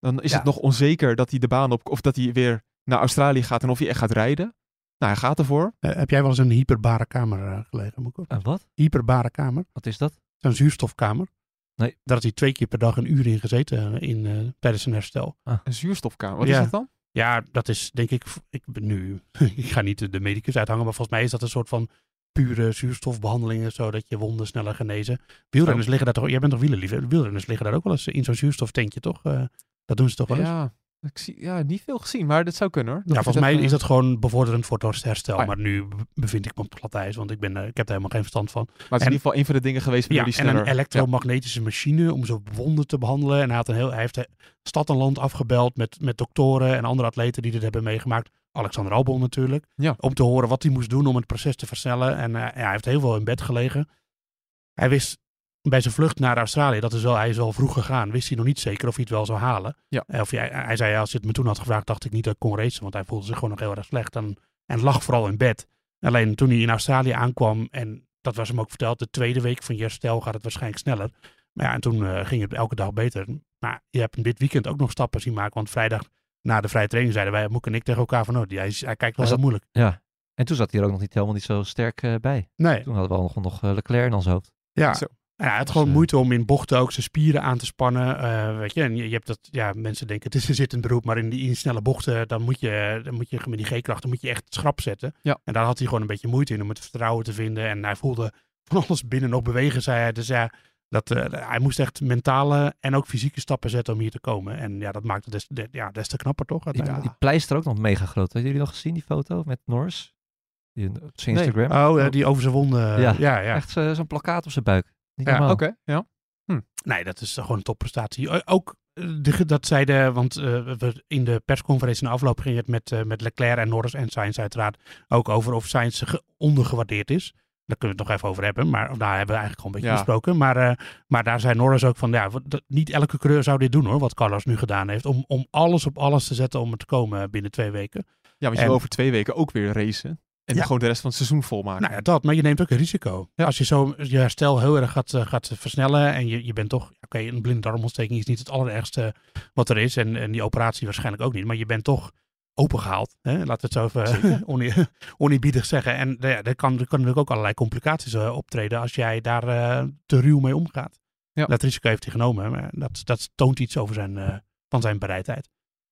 Dan is Ja. het nog onzeker dat hij de baan op... of dat hij weer naar Australië gaat en of hij echt gaat rijden. Nou, hij gaat ervoor. Uh, heb jij wel eens in een hyperbare kamer uh, gelegen, Moeke? En wat? Hyperbare kamer? Wat is dat? Zo'n zuurstofkamer. Nee. Daar had hij twee keer per dag een uur in gezeten in, uh, tijdens zijn herstel. Een zuurstofkamer. Wat Ja. is dat dan? Ja, dat is denk ik... Ik ben nu... ik ga niet de medicus uithangen, maar volgens mij is dat een soort van pure zuurstofbehandelingen, zodat je wonden sneller genezen. Wielrenners Zo. liggen daar toch... Jij bent toch wielerliefhebber? Wielrenners liggen daar ook wel eens in zo'n zuurstoftentje, toch? Uh, dat doen ze toch wel eens? Ja, ik zie, ja, niet veel gezien, maar dat zou kunnen hoor. Dat Ja, is volgens mij even- is dat gewoon bevorderend voor het herstel. Ah, ja. Maar nu bevind ik me op het glad ijs, want ik, ben, uh, ik heb daar helemaal geen verstand van. Maar het is en- in ieder geval een van de dingen geweest waardoor Ja, die en sneller... een elektromagnetische machine om zo'n wonden te behandelen. En hij, had een heel, hij heeft de stad en land afgebeld met, met doktoren en andere atleten die dit hebben meegemaakt. Alexander Albon natuurlijk. Ja. Om te horen wat hij moest doen om het proces te versnellen. En uh, ja, hij heeft heel veel in bed gelegen. Hij wist bij zijn vlucht naar Australië, dat is wel, hij is wel vroeg gegaan, wist hij nog niet zeker of hij het wel zou halen. Ja. Uh, of hij, hij zei, ja, als je het me toen had gevraagd, dacht ik niet dat ik kon racen. Want hij voelde zich gewoon nog heel erg slecht. En, en lag vooral in bed. Alleen toen hij in Australië aankwam, en dat was hem ook verteld, de tweede week van je herstel gaat het waarschijnlijk sneller. Maar ja, en toen uh, ging het elke dag beter. Maar je hebt hem dit weekend ook nog stappen zien maken. Want vrijdag na de vrije training zeiden wij, Moek en ik tegen elkaar van, oh, hij, is, hij kijkt wel Was heel moeilijk. Ja. En toen zat hij er ook nog niet helemaal niet zo sterk uh, bij. Nee. Toen hadden we al nog, nog uh, Leclerc in ons hoofd. Ja. Zo. Ja, hij had Dus, gewoon uh, moeite om in bochten ook zijn spieren aan te spannen. Uh, weet je, en je, je hebt dat, ja, mensen denken het is een zittend beroep, maar in die in snelle bochten, dan moet je, dan moet je met die G-krachten moet je echt schrap zetten. Ja. En daar had hij gewoon een beetje moeite in om het vertrouwen te vinden. En hij voelde van alles binnen nog bewegen, zei hij. Dus ja, dat, uh, hij moest echt mentale en ook fysieke stappen zetten om hier te komen. En ja, dat maakt het des, de, ja, des te knapper toch? Die, uiteindelijk. die pleister ook nog mega groot. Hebben jullie nog gezien die foto met Norris? Die, op zijn Nee. Instagram. Oh, uh, die over zijn wonden. Ja. Ja, ja. ja. Echt uh, zo'n plakkaat op zijn buik. Niet Ja, normaal. Oké, okay, ja. Nee, dat is gewoon een topprestatie. Ook de, dat zeiden, want uh, we in de persconferentie na afloop ging het met, uh, met Leclerc en Norris en Sainz uiteraard ook over of Sainz ge- ondergewaardeerd is. Daar kunnen we het nog even over hebben, maar daar hebben we eigenlijk gewoon een beetje Ja. besproken. Maar, uh, maar daar zei Norris ook van, ja, dat, niet elke coureur zou dit doen hoor, wat Carlos nu gedaan heeft. Om, om alles op alles te zetten om er te komen binnen twee weken. Ja, want je En- wil over twee weken ook weer racen. En Ja. gewoon de rest van het seizoen volmaken. Nou ja, dat, maar je neemt ook een risico. Ja. Als je zo je herstel heel erg gaat, uh, gaat versnellen en je, je bent toch, oké, een blinde darmontsteking is niet het allerergste wat er is en, en die operatie waarschijnlijk ook niet, maar je bent toch opengehaald. Hè? Laten we het zo even onie- oneerbiedig zeggen. En uh, ja, er, kan, er kunnen natuurlijk ook allerlei complicaties uh, optreden als jij daar uh, te ruw mee omgaat. Ja. Dat risico heeft hij genomen, maar dat, dat toont iets over zijn, uh, van zijn bereidheid.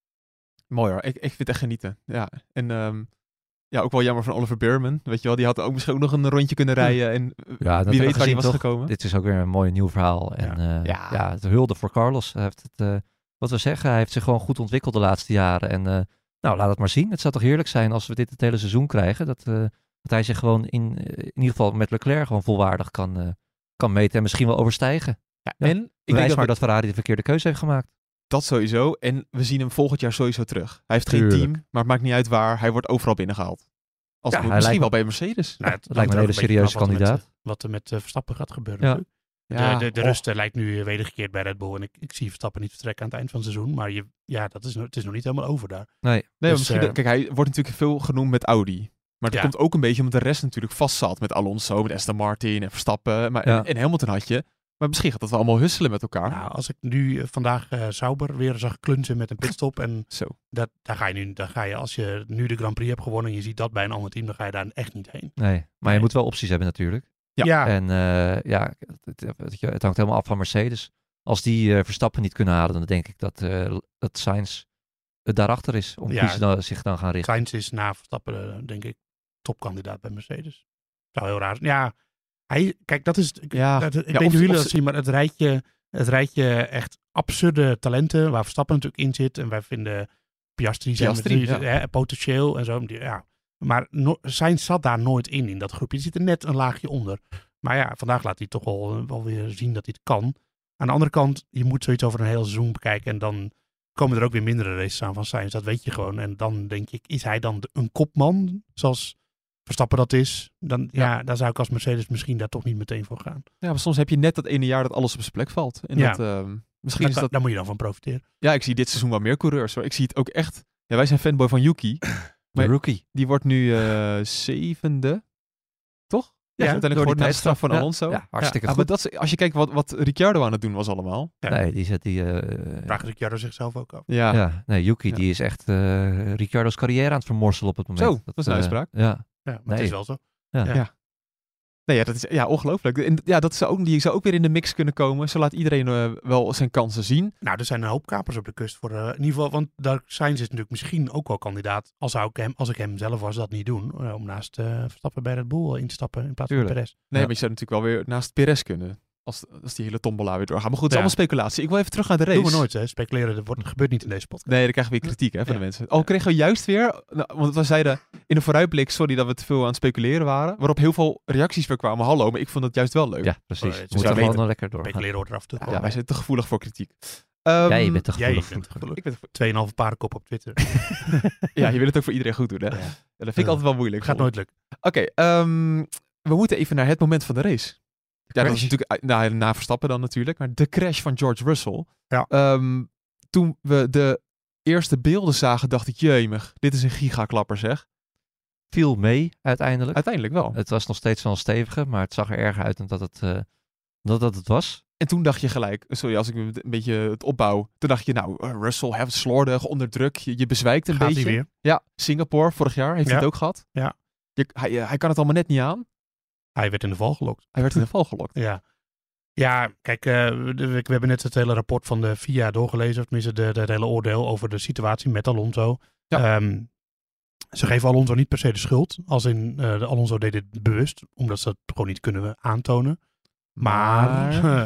Mooi hoor, ik, ik vind het echt genieten. Ja, en um, ja, ook wel jammer van Oliver Bearman. Weet je wel, die had ook misschien ook nog een rondje kunnen rijden. En Ja, dat wie weet hebben we waar hij gezien, was toch? gekomen. Dit is ook weer een mooi nieuw verhaal. En Ja. uh, Ja. ja, het hulde voor Carlos. Hij heeft het, uh, wat we zeggen, hij heeft zich gewoon goed ontwikkeld de laatste jaren. En uh, nou, laat het maar zien. Het zou toch heerlijk zijn als we dit het hele seizoen krijgen. Dat, uh, dat hij zich gewoon in, uh, in ieder geval met Leclerc gewoon volwaardig kan, uh, kan meten. En misschien wel overstijgen. Ja, Ja. en ik Bewijs denk dat, maar we- dat Ferrari de verkeerde keuze heeft gemaakt. dat sowieso. En we zien hem volgend jaar sowieso terug. Hij heeft geen Tuurlijk. team, maar het maakt niet uit waar. Hij wordt overal binnengehaald. Als Ja, het moet. hij Misschien wel lijkt bij Mercedes. Nou, het dat lijkt me hangt een er hele ook beetje serieuze vanaf wat er met, kandidaat. uh, Wat er met uh, Verstappen gaat gebeuren. Ja. natuurlijk. Ja, de de, de oh. rust uh, lijkt nu wedergekeerd bij Red Bull. En ik, ik zie Verstappen niet vertrekken aan het eind van het seizoen. Maar je, ja, dat is, nog- het is nog niet helemaal over daar. Nee, Nee, maar Dus, misschien, uh, dat- kijk, hij wordt natuurlijk veel genoemd met Audi. Maar dat Ja. komt ook een beetje omdat de rest natuurlijk vast zat. Met Alonso, met Aston Martin en Verstappen. Maar, Ja. en, en Hamilton had je. Maar misschien gaat dat wel allemaal husselen met elkaar. Nou, als ik nu uh, vandaag uh, Sauber weer zag klunzen met een pitstop. En Zo. dat, daar ga je nu, daar ga je, als je nu de Grand Prix hebt gewonnen en je ziet dat bij een ander team, dan ga je daar echt niet heen. nee. Maar Nee. je moet wel opties hebben natuurlijk. Ja. Ja, En uh, ja, het, het, het hangt helemaal af van Mercedes. Als die uh, Verstappen niet kunnen halen, dan denk ik dat, uh, dat Sainz uh, daarachter is. Om Ja. wie ze dan, zich dan gaan richten. Sainz is na Verstappen, uh, denk ik, topkandidaat bij Mercedes. Zou heel raar zijn. Ja, hij, kijk, dat is... Ja. dat, ik Ja, weet of- niet hoe jullie of dat ze- zien, maar het rijtje, het rijtje echt absurde talenten, waar Verstappen natuurlijk in zit. En wij vinden Piastri, zijn Piastri, die- ja. hè, potentieel en zo. Die- Ja. Maar no, Sainz zat daar nooit in, in dat groepje. Die zit er net een laagje onder. Maar ja, vandaag laat hij toch wel, wel weer zien dat hij het kan. Aan de andere kant, je moet zoiets over een heel seizoen bekijken. En dan komen er ook weer mindere races aan van Sainz. Dat weet je gewoon. En dan denk ik, is hij dan de- een kopman, zoals Verstappen dat is? Dan, ja. Ja. daar zou ik als Mercedes misschien daar toch niet meteen voor gaan. Ja, maar soms heb je net dat ene jaar dat alles op zijn plek valt. En Ja. dat, ehm, misschien Daar, is dat... daar moet je dan van profiteren. Ja, ik zie dit seizoen wel meer coureurs hoor. Ik zie het ook echt... Ja, wij zijn fanboy van Yuki. De Maar- rookie. Die wordt nu eh, zevende. Toch? Ja, uiteindelijk door die gewoon de straf van ja. Alonso. Ja, hartstikke ja, goed. Maar dat is, als je kijkt wat, wat Ricciardo aan het doen was allemaal. Ja. Nee, die zet die... Uh, Vraagt Ricciardo zichzelf ook af. Ja, ja, nee, Yuki Ja. die is echt uh, Ricciardo's carrière aan het vermorselen op het moment. Zo, dat is een uh, uitspraak. Ja. Ja, maar Nee. het is wel zo. Ja. Ja. Ja. Nee, ja, dat is ja, ongelooflijk. En ja, dat zou ook, die zou ook weer in de mix kunnen komen. Zo laat iedereen uh, wel zijn kansen zien. Nou, er zijn een hoop kapers op de kust. Voor, uh, in ieder geval, want daar Sainz is natuurlijk misschien ook wel kandidaat. Al zou ik hem, als ik hem zelf was, dat niet doen. Uh, om naast uh, Verstappen bij Red Bull in te stappen in plaats Tuurlijk. van Perez. Nee, Ja. maar je zou natuurlijk wel weer naast Perez kunnen. Als, als die hele tombola weer doorgaat. Maar goed, het is Ja. allemaal speculatie. Ik wil even terug naar de race. Doen we nooit, hè. Speculeren, dat wordt, gebeurt niet in deze podcast. Nee, dan krijgen we weer kritiek hè, van Ja. de mensen. Al kregen we juist weer, nou, want we zeiden in de vooruitblik, sorry dat we te veel aan het speculeren waren, waarop heel veel reacties weer kwamen. Hallo, maar ik vond het juist wel leuk. Ja, precies. Oh, We het is moeten wel gewoon beter. nog lekker doorgaan. Speculeren hoort er af en toe. Ja, wel wij bij. zijn te gevoelig voor kritiek. Um, Jij bent te Jij gevoelig. bent te gevoelig. Ik ben te- Tweeënhalve paardenkop op Twitter. ja, je wil het ook voor iedereen goed doen, hè? Ja, Ja. dat vind ik altijd wel moeilijk. Gaat nooit lukken. Oké, ehm, we moeten even naar het moment van de race. Ja, dat crash. is natuurlijk uh, na, na Verstappen dan natuurlijk, maar de crash van George Russell. Ja. Ehm, toen we de eerste beelden zagen, dacht ik, jemig, dit is een gigaklapper zeg. Viel mee uiteindelijk. Uiteindelijk wel. Het was nog steeds wel een stevige, maar het zag er erger uit dan dat het, uh, dat, dat het was. En toen dacht je gelijk, sorry als ik een beetje het opbouw, toen dacht je nou, uh, Russell, hè, slordig, onder druk, je, je bezwijkt een Gaat beetje. hij weer? Ja, Singapore vorig jaar heeft hij Ja. het ook gehad. Ja. Je, hij, uh, hij kan het allemaal net niet aan. Hij werd in de val gelokt. Hij werd in de val gelokt. Ja. Ja, kijk, uh, we, we hebben net het hele rapport van de F I A doorgelezen. Of tenminste, de, de, het hele oordeel over de situatie met Alonso. Ja. Um, ze geven Alonso niet per se de schuld. Als in, uh, de Alonso deed dit bewust. Omdat ze dat gewoon niet kunnen aantonen. Maar, Maar-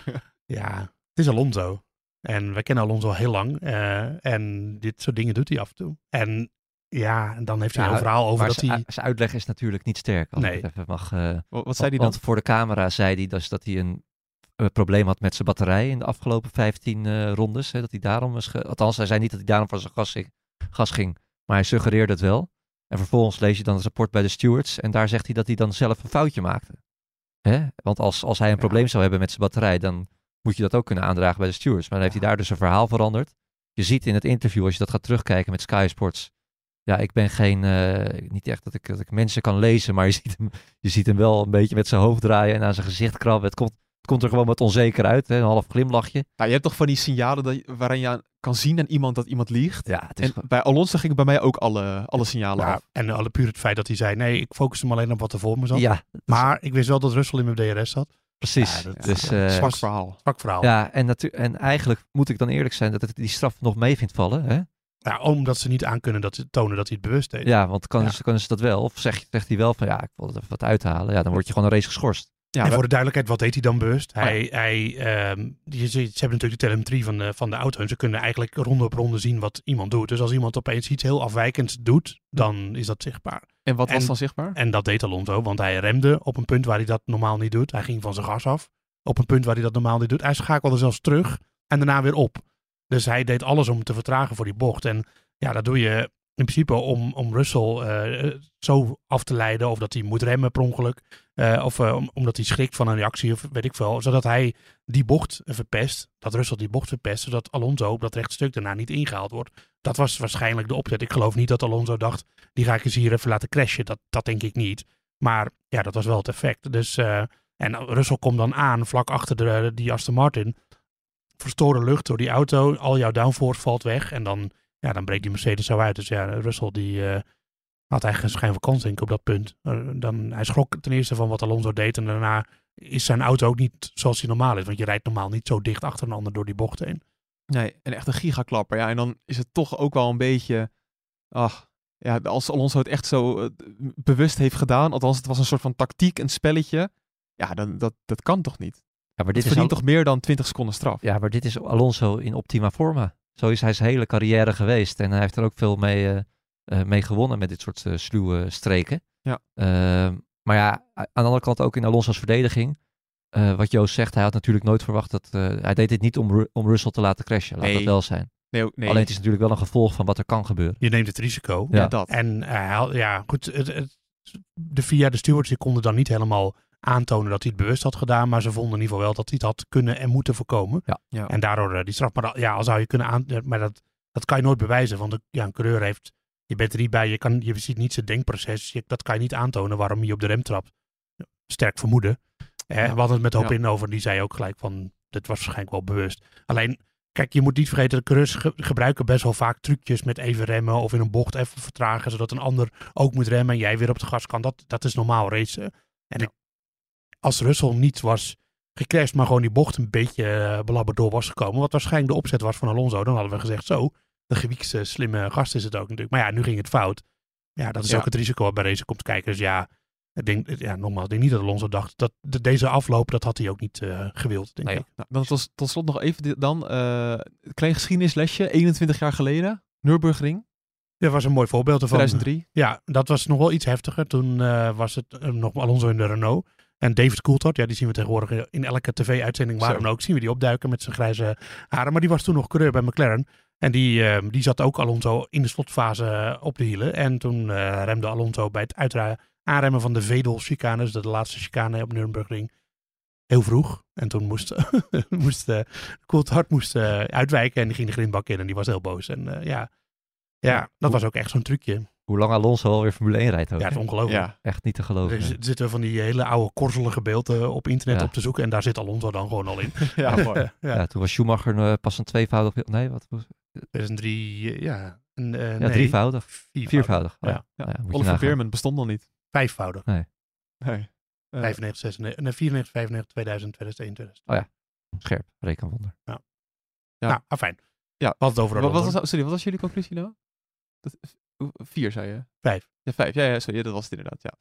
ja, het is Alonso. En we kennen Alonso al heel lang. Uh, en dit soort dingen doet hij af en toe. En ja, dan heeft hij Ja, een verhaal over maar dat zijn, hij... zijn uitleg is natuurlijk niet sterk. Als Nee. ik het even mag... Uh, Wat, wat zei hij dan? Want voor de camera zei hij dus dat hij een uh, probleem had met zijn batterij in de afgelopen vijftien uh, rondes. Hè, dat hij daarom was ge- Althans, hij zei niet dat hij daarom van zijn gas, gas ging. Maar hij suggereerde het wel. En vervolgens lees je dan het rapport bij de stewards. En daar zegt hij dat hij dan zelf een foutje maakte. Hè? Want als, als hij een Ja. probleem zou hebben met zijn batterij, dan moet je dat ook kunnen aandragen bij de stewards. Maar dan heeft hij daar dus een verhaal veranderd. Je ziet in het interview, als je dat gaat terugkijken met Sky Sports. Ja, ik ben geen, uh, niet echt dat ik, dat ik mensen kan lezen, maar je ziet, hem, je ziet hem wel een beetje met zijn hoofd draaien en aan zijn gezicht krabben. Het komt, het komt er gewoon wat onzeker uit, hè? Een half glimlachje. Nou, je hebt toch van die signalen dat, je- waarin je aan kan zien aan iemand dat iemand liegt. Ja, het is En gewoon- bij Alonso gingen bij mij ook alle, alle signalen Ja, af. en alle puur het feit dat hij zei, nee, ik focus hem alleen op wat er voor me zat. ja, dat is- Maar ik wist wel dat Russell in mijn D R S zat. precies. Ja, dat- dus, ja, uh, Zwak verhaal. Zwak verhaal. ja, en, natu- en eigenlijk moet ik dan eerlijk zijn dat het die straf nog mee vindt vallen. Hè? Ja, omdat ze niet aankunnen dat ze tonen dat hij het bewust deed. Ja, want kan, Ja. Ze, kunnen ze dat wel? Of zeg, zegt hij wel van ja, ik wil er even wat uithalen. Ja, dan word je gewoon een race geschorst. Ja, en we- voor de duidelijkheid, wat deed hij dan bewust? ja. Hij, hij, ehm, je, ze, ze hebben natuurlijk de telemetrie van de, van de auto en ze kunnen eigenlijk ronde op ronde zien wat iemand doet. Dus als iemand opeens iets heel afwijkends doet, dan is dat zichtbaar. en wat was en- dan zichtbaar? En dat deed Alonso, want hij remde op een punt waar hij dat normaal niet doet. Hij ging van zijn gas af op een punt waar hij dat normaal niet doet. Hij schakelde zelfs terug en daarna weer op. Dus hij deed alles om te vertragen voor die bocht. En ja, dat doe je in principe om, om Russell uh, zo af te leiden. Of dat hij moet remmen per ongeluk. Uh, of uh, om, omdat hij schrikt van een reactie of weet ik veel. Zodat hij die bocht verpest. Dat Russell die bocht verpest. Zodat Alonso op dat rechtstuk daarna niet ingehaald wordt. Dat was waarschijnlijk de opzet. Ik geloof niet dat Alonso dacht, die ga ik eens hier even laten crashen. Dat, dat denk ik niet. Maar ja, dat was wel het effect. Dus, uh, en Russell komt dan aan vlak achter de, die Aston Martin. Verstoorde lucht door die auto. Al jouw downforce valt weg. En dan, ja, dan breekt die Mercedes zo uit. Dus ja, Russell die uh, had eigenlijk een schijn van kans denk ik op dat punt. Uh, dan, hij schrok ten eerste van wat Alonso deed. En daarna is zijn auto ook niet zoals hij normaal is. Want je rijdt normaal niet zo dicht achter een ander door die bocht heen. Nee, en echt een gigaklapper. Ja, en dan is het toch ook wel een beetje... Ach, ja, als Alonso het echt zo uh, bewust heeft gedaan, althans het was een soort van tactiek, een spelletje. Ja, dan, dat, dat kan toch niet? Ja, maar Dit dit is verdient al- toch meer dan twintig seconden straf? Ja, maar dit is Alonso in optima forma. Zo is hij zijn hele carrière geweest. En hij heeft er ook veel mee, uh, uh, mee gewonnen met dit soort uh, sluwe streken. Ja. Uh, maar ja, aan de andere kant ook in Alonso's verdediging. Uh, wat Joost zegt, hij had natuurlijk nooit verwacht dat... Uh, hij deed dit niet om, Ru- om Russell te laten crashen. Laat Nee. dat wel zijn. Nee, nee. Alleen het is natuurlijk wel een gevolg van wat er kan gebeuren. Je neemt het risico. ja, Ja. dat. En uh, ja, goed. Het, het, de via de stewards die konden dan niet helemaal aantonen dat hij het bewust had gedaan. Maar ze vonden in ieder geval wel dat hij het had kunnen en moeten voorkomen. Ja. Ja. En daardoor uh, die straf. Maar dat, ja, al zou je kunnen aan... Maar dat, dat kan je nooit bewijzen. Want de, ja, een coureur heeft... Je bent er niet bij. Je, kan, je ziet niet zijn denkproces. Je, dat kan je niet aantonen waarom hij op de rem trapt. sterk vermoeden. Eh, Ja. We hadden het met Hopin Ja. over, die zei ook gelijk van, dit was waarschijnlijk wel bewust. Alleen, kijk, je moet niet vergeten, de coureurs ge- gebruiken best wel vaak trucjes met even remmen of in een bocht even vertragen, zodat een ander ook moet remmen en jij weer op het gas kan. Dat, dat is normaal racen. En ik, als Russell niet was gecrashed, maar gewoon die bocht een beetje uh, belabberd door was gekomen, wat waarschijnlijk de opzet was van Alonso, dan hadden we gezegd, zo, de gewiekste slimme gast is het ook natuurlijk. Maar ja, nu ging het fout. Ja, dat is Ja. ook het risico wat bij racen komt kijken. Dus ja, ik denk, ja, nogmaals, ik denk niet dat Alonso dacht dat de, deze afloop, dat had hij ook niet uh, gewild, denk Nou ik. ja. Nou, dan tot, tot slot nog even dit dan. eh, een klein geschiedenislesje. eenentwintig jaar geleden. Nürburgring. Dat was een mooi voorbeeld ervan. tweeduizend drie. Ja, dat was nog wel iets heftiger. Toen uh, was het uh, nog Alonso in de Renault. En David Coulthard, ja, die zien we tegenwoordig in elke tv-uitzending waar Zo. dan ook. Zien we die opduiken met zijn grijze haren. Maar die was toen nog coureur bij McLaren. En die, uh, die zat ook Alonso in de slotfase op de hielen. En toen uh, remde Alonso bij het uitra- aanremmen van de Vedel-chicane. Dus de laatste chicane op Nürburgring. Heel vroeg. En toen moest, moest uh, Coulthard moest, uh, uitwijken. En die ging de grindbak in. En die was heel boos. En uh, ja, ja, dat was ook echt zo'n trucje. Hoe lang Alonso alweer Formule één rijdt ook. Ja, het is ongelooflijk. Ja. Echt niet te geloven. Er z- zitten van die hele oude korzelige beelden op internet Ja. op te zoeken. En daar zit Alonso dan gewoon al in. Ja, mooi. ja. Ja, toen was Schumacher uh, pas een tweevoudig... Nee, wat was tweeduizend drie, ja. Een, uh, Ja, nee, drievoudig. viervoudig. Viervoudig. Oh, Ja. ja. Nou ja, moet je Oliver nagaan. Beerman bestond nog niet. Vijfvoudig. Nee. Eh, vijfennegentig, zesennegentig, nee, vierennegentig, vijfennegentig, tweeduizend, tweeduizend één, tweeduizend. Scherp, rekenwonder. Ja. Nou, afijn. Ja. Wat het over wat, Alonso. wat was, sorry, wat was jullie conclusie nou? Dat, hoe- vier, zei je? Vijf. Ja, vijf. Ja, ja, sorry, dat was het inderdaad, ja.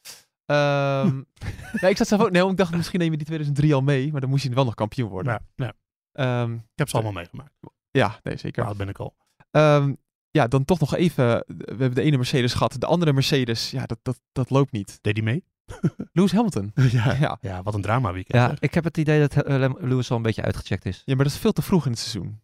Ehm, nee, ik zat zelf ook... Nee, ik dacht misschien neem je die tweeduizend drie al mee, maar dan moest je wel nog kampioen worden. Nou, nou, Ehm, ik heb ze allemaal meegemaakt. ja, nee, zeker. Waar ben ik al. Ehm, ja, dan toch nog even... We hebben de ene Mercedes gehad. De andere Mercedes, ja, dat, dat, dat loopt niet. Deed hij mee? Lewis Hamilton. ja. Ja. Ja, wat een drama weekend. Ja, zeg. ik heb het idee dat uh, Lem- Lewis al een beetje uitgecheckt is. ja, maar dat is veel te vroeg in het seizoen.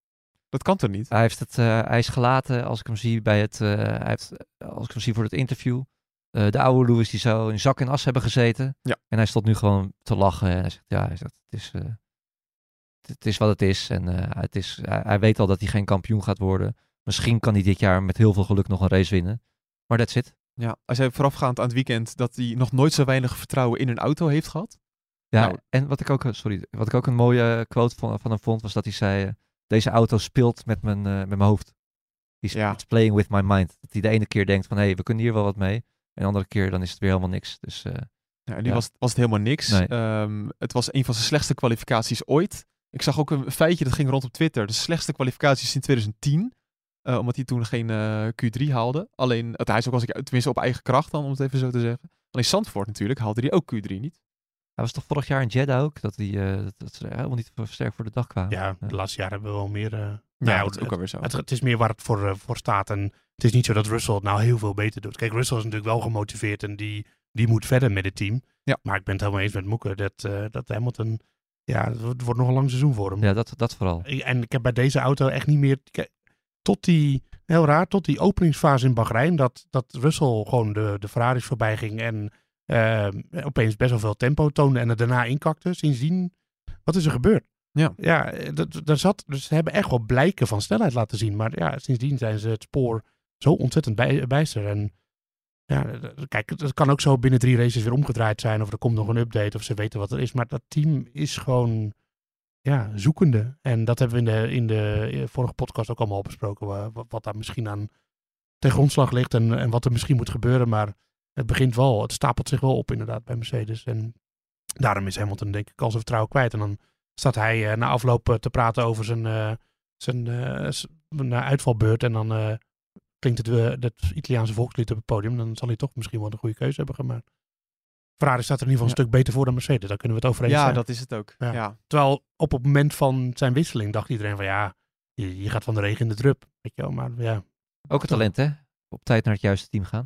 Dat kan toch niet? Hij, heeft het, uh, hij is gelaten als ik hem zie bij het, uh, hij heeft, als ik hem zie voor het interview. Uh, de oude Lewis die zou in zak en as hebben gezeten. Ja. En hij stond nu gewoon te lachen. En hij zegt, ja, hij zegt, het, is, uh, het is wat het is. En uh, het is, hij, hij weet al dat hij geen kampioen gaat worden. Misschien kan hij dit jaar met heel veel geluk nog een race winnen. Maar that's it. Ja, hij zei voorafgaand aan het weekend dat hij nog nooit zo weinig vertrouwen in een auto heeft gehad. Ja, Nou. en wat ik ook, sorry, wat ik ook een mooie quote van, van hem vond, was dat hij zei, uh, deze auto speelt met mijn, uh, met mijn hoofd. He's Ja. it's playing with my mind. Dat hij de ene keer denkt van, hé, hey, we kunnen hier wel wat mee. En de andere keer dan is het weer helemaal niks. Dus uh, Ja, en nu Ja. was, was het helemaal niks. Nee. Ehm, het was een van zijn slechtste kwalificaties ooit. Ik zag ook een feitje dat ging rond op Twitter. De slechtste kwalificatie sinds twintig tien. Uh, omdat hij toen geen uh, Q drie haalde. Alleen, het, hij is ook als ik tenminste op eigen kracht dan, om het even zo te zeggen. Alleen Zandvoort natuurlijk haalde hij ook Q drie niet. hij was toch vorig jaar in Jeddah ook, dat, die, uh, dat, dat ze er helemaal niet voor sterk voor de dag kwamen. Ja, de laatste jaren hebben we wel meer... Uh, Ja, nou, dat is ook alweer zo. Het, het is meer waar het voor, uh, voor staat. En het is niet zo dat Russell het nou heel veel beter doet. Kijk, Russell is natuurlijk wel gemotiveerd en die, die moet verder met het team. Ja. Maar ik ben het helemaal eens met Moeke dat, uh, dat Hamilton... Ja, het wordt, het wordt nog een lang seizoen voor hem. Ja, dat, dat vooral. Ik- En ik heb bij deze auto echt niet meer... kijk, tot die, heel raar, tot die openingsfase in Bahrein, dat, dat Russell gewoon de, de Ferraris voorbij ging en uh, opeens best wel veel tempo toonde en er daarna inkakte. Sindsdien, wat is er gebeurd? Ja. Ja, dat, dat zat, dus ze hebben echt wel blijken van snelheid laten zien. Maar ja, sindsdien zijn ze het spoor zo ontzettend bij, bijster. En ja, d- kijk, het kan ook zo binnen drie races weer omgedraaid zijn. Of er komt nog een update of ze weten wat er is. Maar dat team is gewoon ja, zoekende. En dat hebben we in de, in de vorige podcast ook allemaal al besproken. wa- Wat, wat daar misschien aan ten grondslag ligt en, en wat er misschien moet gebeuren. Maar het begint wel, het stapelt zich wel op inderdaad bij Mercedes. En daarom is Hamilton denk ik al zijn vertrouwen kwijt. En dan staat hij uh, na afloop uh, te praten over zijn, uh, zijn uh, s- uh, uitvalbeurt. En dan uh, klinkt het, uh, het Italiaanse volkslied op het podium. Dan zal hij toch misschien wel een goede keuze hebben gemaakt. Ferrari staat er in ieder geval een Ja. stuk beter voor dan Mercedes. Daar kunnen we het over eens Ja, zijn. dat is het ook. Ja. Ja. Terwijl op het moment van zijn wisseling dacht iedereen van ja, je, je gaat van de regen in de drup. Weet je wel, maar ja, Ook het talent, hè? Op tijd naar het juiste team gaan.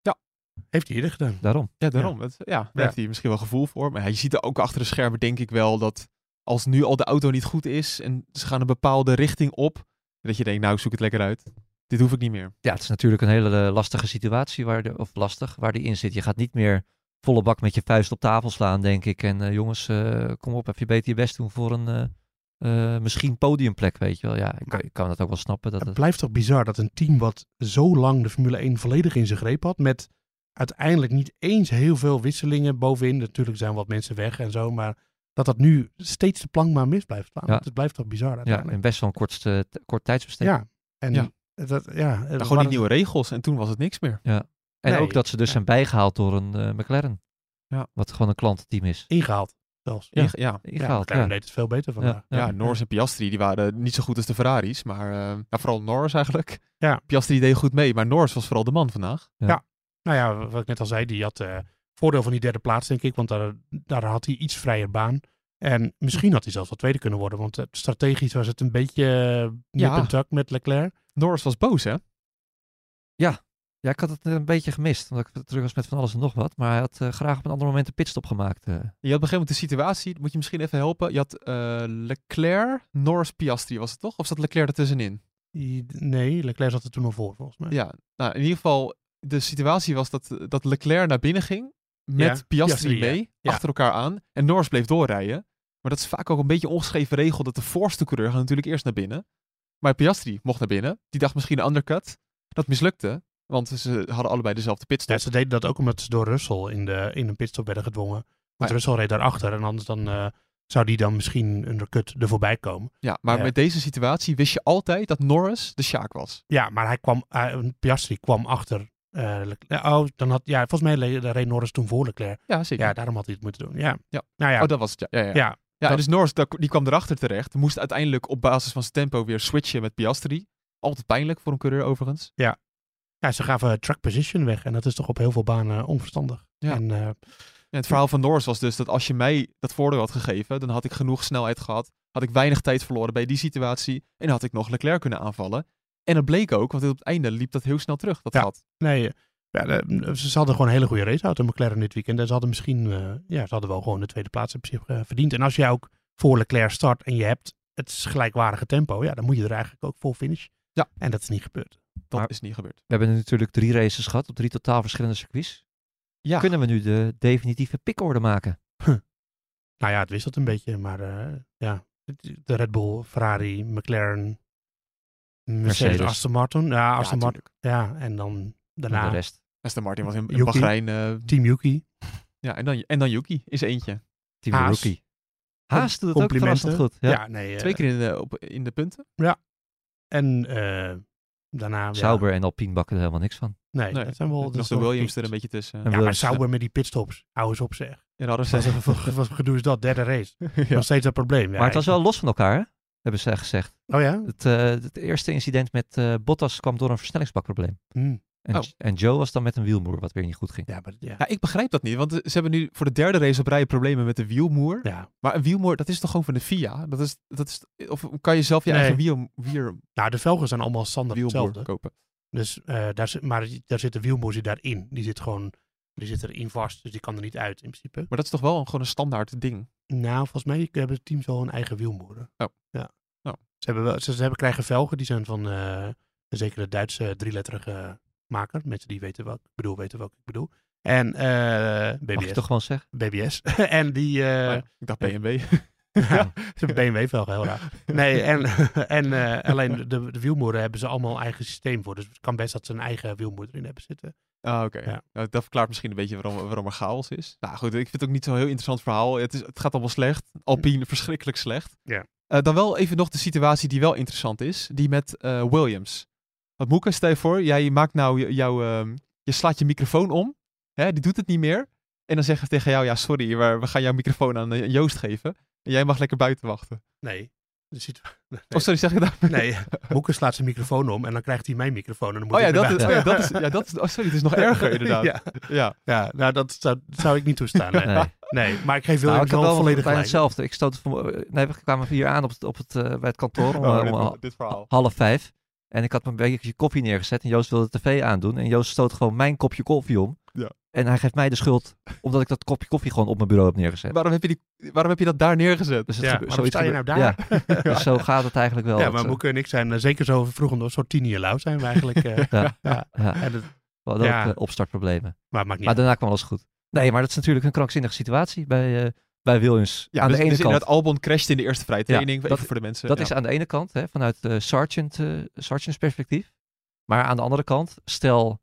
heeft hij eerder gedaan. Daarom. Ja, daarom. Het, ja, daar Ja. heeft hij misschien wel gevoel voor. Maar ja, je ziet er ook achter de schermen, denk ik wel, dat als nu al de auto niet goed is en ze gaan een bepaalde richting op, dat je denkt, nou, zoek het lekker uit. Dit hoef ik niet meer. Ja, het is natuurlijk een hele uh, lastige situatie, waar de, of lastig, waar die in zit. Je gaat niet meer volle bak met je vuist op tafel slaan, denk ik. En uh, jongens, uh, kom op, heb je beter je best doen voor een uh, uh, misschien podiumplek, weet je wel. Ja, ik, ik kan dat ook wel snappen. Dat Het het... blijft toch bizar dat een team wat zo lang de Formule één volledig in zijn greep had, met uiteindelijk niet eens heel veel wisselingen bovenin. Natuurlijk zijn wat mensen weg en zo, maar dat dat nu steeds de plank maar mis blijft slaan. Ja. Het blijft toch bizar Ja, uiteindelijk. in best wel een kort, uh, kort tijdsbestek. Ja, en Ja. Dat, ja, Nou, gewoon die nieuwe regels en toen was het niks meer. En Nee, ook dat ze dus ja. zijn bijgehaald door een uh, McLaren. Ja. Wat gewoon een klantenteam is. ingehaald zelfs. Ja. Ja, ja. Ingehaald, McLaren ja. deed het veel beter vandaag. Ja. ja Norris en Piastri die waren niet zo goed als de Ferraris, maar uh, nou, vooral Norris eigenlijk. Ja. Piastri deed goed mee, maar Norris was vooral de man vandaag. Nou ja, wat ik net al zei, die had uh, voordeel van die derde plaats, denk ik. Want daar, daar had hij iets vrijer baan. En misschien had hij zelfs wel tweede kunnen worden. Want uh, strategisch was het een beetje uh, nip Ja. en tuck met Leclerc. Norris was boos, hè? Ja, ik had het een beetje gemist. Omdat ik terug was met van alles en nog wat. Maar hij had uh, graag op een ander moment een pitstop gemaakt. Uh. Je had op een gegeven moment de situatie, dat moet je misschien even helpen. Je had uh, Leclerc, Norris, Piastri was het toch? Of zat Leclerc ertussenin? Die, nee, Leclerc zat er toen al voor, volgens mij. Ja, nou in ieder geval, de situatie was dat, dat Leclerc naar binnen ging met Ja, Piastri, Piastri, mee, ja. Ja. achter elkaar aan. En Norris bleef doorrijden. Maar dat is vaak ook een beetje een ongeschreven regel dat de voorste coureur gaat natuurlijk eerst naar binnen. Maar Piastri mocht naar binnen. Die dacht misschien een undercut. Dat mislukte, want ze hadden allebei dezelfde pitstop. Ja, ze deden dat ook omdat ze door Russell in, de, in een pitstop werden gedwongen. Want Ah, ja. Russell reed daarachter en anders dan, uh, zou die dan misschien een undercut er voorbij komen. Ja, maar Ja. met deze situatie wist je altijd dat Norris de Sjaak was. Ja, maar hij kwam, uh, Piastri kwam achter uh, Leclerc. Oh, dan had, ja, volgens mij le- reed Norris toen voor Leclerc. Ja, zeker. Ja, daarom had hij het moeten doen. Ja, Ja. Nou ja, Oh, dat was het. Ja, ja, ja. ja. Ja, en dat- dus Norris, dat- die kwam erachter terecht. Moest uiteindelijk op basis van zijn tempo weer switchen met Piastri. Altijd pijnlijk voor een coureur overigens. ja, ze gaven track position weg en dat is toch op heel veel banen onverstandig. Ja. En, uh, En het verhaal van Norris was dus dat als je mij dat voordeel had gegeven, dan had ik genoeg snelheid gehad. Had ik weinig tijd verloren bij die situatie. En had ik nog Leclerc kunnen aanvallen. En dat bleek ook, want op het einde liep dat heel snel terug, dat Ja. gat. nee, ja, de- ze hadden gewoon een hele goede raceauto, McLaren dit weekend. En ze hadden misschien, uh, ja, ze hadden wel gewoon de tweede plaats in principe uh, verdiend. En als jij ook voor Leclerc start en je hebt het gelijkwaardige tempo, ja, dan moet je er eigenlijk ook vol finish. Ja. En dat is niet gebeurd. Dat Maar- is niet gebeurd. We hebben nu natuurlijk drie races gehad op drie totaal verschillende circuits. Ja, Kunnen we nu de definitieve pickorde maken? Nou ja, het wisselt een beetje, maar uh, ja, de Red Bull, Ferrari, McLaren, Mercedes, Mercedes. Aston Martin. Ja, Aston ja, Martin. tuurlijk. Ja, en dan En daarna de rest. Aston Martin was in, in Yuki. Bahrein. eh, Team Yuki. ja, en dan, en dan Yuki is eentje. Team Haas. Rookie. Haas doet het ook Complimenten. verrassend goed. Ja, Ja. nee. uh, Twee keer in de, op, in de punten. En uh, daarna... Sauber en Alpine bakken er helemaal niks van. Ja, nee, Nee, dat zijn wel... nog dat is de wel Williams kicked. er een beetje tussen. En Ja, maar Williams, Sauber met die pitstops. Hou eens op zeg. En dan hadden Wat, ze... wat, wat voor gedoe is dat? Derde race. ja. Nog steeds een probleem. Ja, Maar het was wel los van elkaar, hè? hebben ze gezegd. Oh ja? Het, uh, het eerste incident met uh, Bottas kwam door een versnellingsbakprobleem. Hmm. En, Oh. en Joe was dan met een wielmoer, wat weer niet goed ging. Ja, maar ja. Ja, ik begrijp dat niet, want ze hebben nu voor de derde race op rij problemen met de wielmoer. ja. Maar een wielmoer, dat is toch gewoon van de F I A? Dat is, dat is, of kan je zelf je Nee. eigen wiel, wier, Nou, de velgen zijn allemaal standaard wielmoer hetzelfde. kopen? Dus, uh, daar zit, maar daar zit de wielmoer zit daarin. Die zit gewoon, die zit erin vast. Dus die kan er niet uit in principe. Maar dat is toch wel een, gewoon een standaard ding? Nou, volgens mij hebben de teams wel een eigen wielmoer. Oh. Ja. Oh. Ze, hebben wel, ze, ze hebben, krijgen velgen, die zijn van uh, een zekere Duitse drieletterige maker. Mensen die weten welk ik bedoel, weten welke ik bedoel. En uh, B B S. Mag je toch gewoon zeggen? B B S. en die... Uh, Oh ja, ik dacht B M W. ja, ze hebben B M W-velgen, heel raar. Nee, en, en uh, alleen de, de wielmoeren hebben ze allemaal een eigen systeem voor. Dus het kan best dat ze een eigen wielmoer erin hebben zitten. Ah, oké. Ja. Nou, dat verklaart misschien een beetje waarom, waarom er chaos is. Nou goed, ik vind het ook niet zo'n heel interessant verhaal. Het, is, het gaat allemaal slecht. Alpine verschrikkelijk slecht. Ja. Uh, dan wel even nog de situatie die wel interessant is. Die met uh, Williams. Want Moeke, stel je voor, jij maakt nou jouw... Uh, je slaat je microfoon om. Hè, die doet het niet meer. En dan zeggen ze tegen jou, ja sorry, we, we gaan jouw microfoon aan uh, Joost geven. En jij mag lekker buiten wachten. Nee. De situ- nee. Oh, sorry, zeg je dat? Nee, Moeke slaat zijn microfoon om en dan krijgt hij mijn microfoon. En dan moet Oh ja, ik dat erbij. is, oh ja, dat is, ja, dat is... Oh, sorry, het is nog erger inderdaad. ja. Ja. ja, nou dat zou, dat zou ik niet toestaan. Nee, Nee. nee maar ik geef Nou, Williams ik had wel wel volledig bijna gelijk. hetzelfde. Ik stoot van, nee, we kwamen hier aan op het, op het, uh, bij het kantoor om, Oh, uh, dit, om dit, ha- dit verhaal. half vijf. En ik had mijn beetje koffie neergezet en Joost wilde de tv aandoen. En Joost stoot gewoon mijn kopje koffie om. Ja. En hij geeft mij de schuld omdat ik dat kopje koffie gewoon op mijn bureau heb neergezet. Waarom heb je, die, waarom heb je dat daar neergezet? Dus het Ja, gebe- waarom zoiets sta je gebe- nou daar? Ja. Dus zo gaat het eigenlijk wel. Ja, Het, maar uh, Moeke en ik zijn uh, zeker zo vroeg een soort tien jaar lauw zijn we eigenlijk. Uh, Ja. ja. ja, En het, we hadden Ja. ook uh, opstartproblemen. maar het maakt niet Maar uit. daarna kwam alles goed. Nee, maar dat is natuurlijk een krankzinnige situatie bij, uh, bij Williams. Ja, aan dus, de ene dus kant. inderdaad, Albon crasht in de eerste vrije training. Ja, even dat- voor de mensen. Dat ja. is aan de ene kant, hè, vanuit uh, Sargent, uh, Sargent's perspectief. Maar aan de andere kant, stel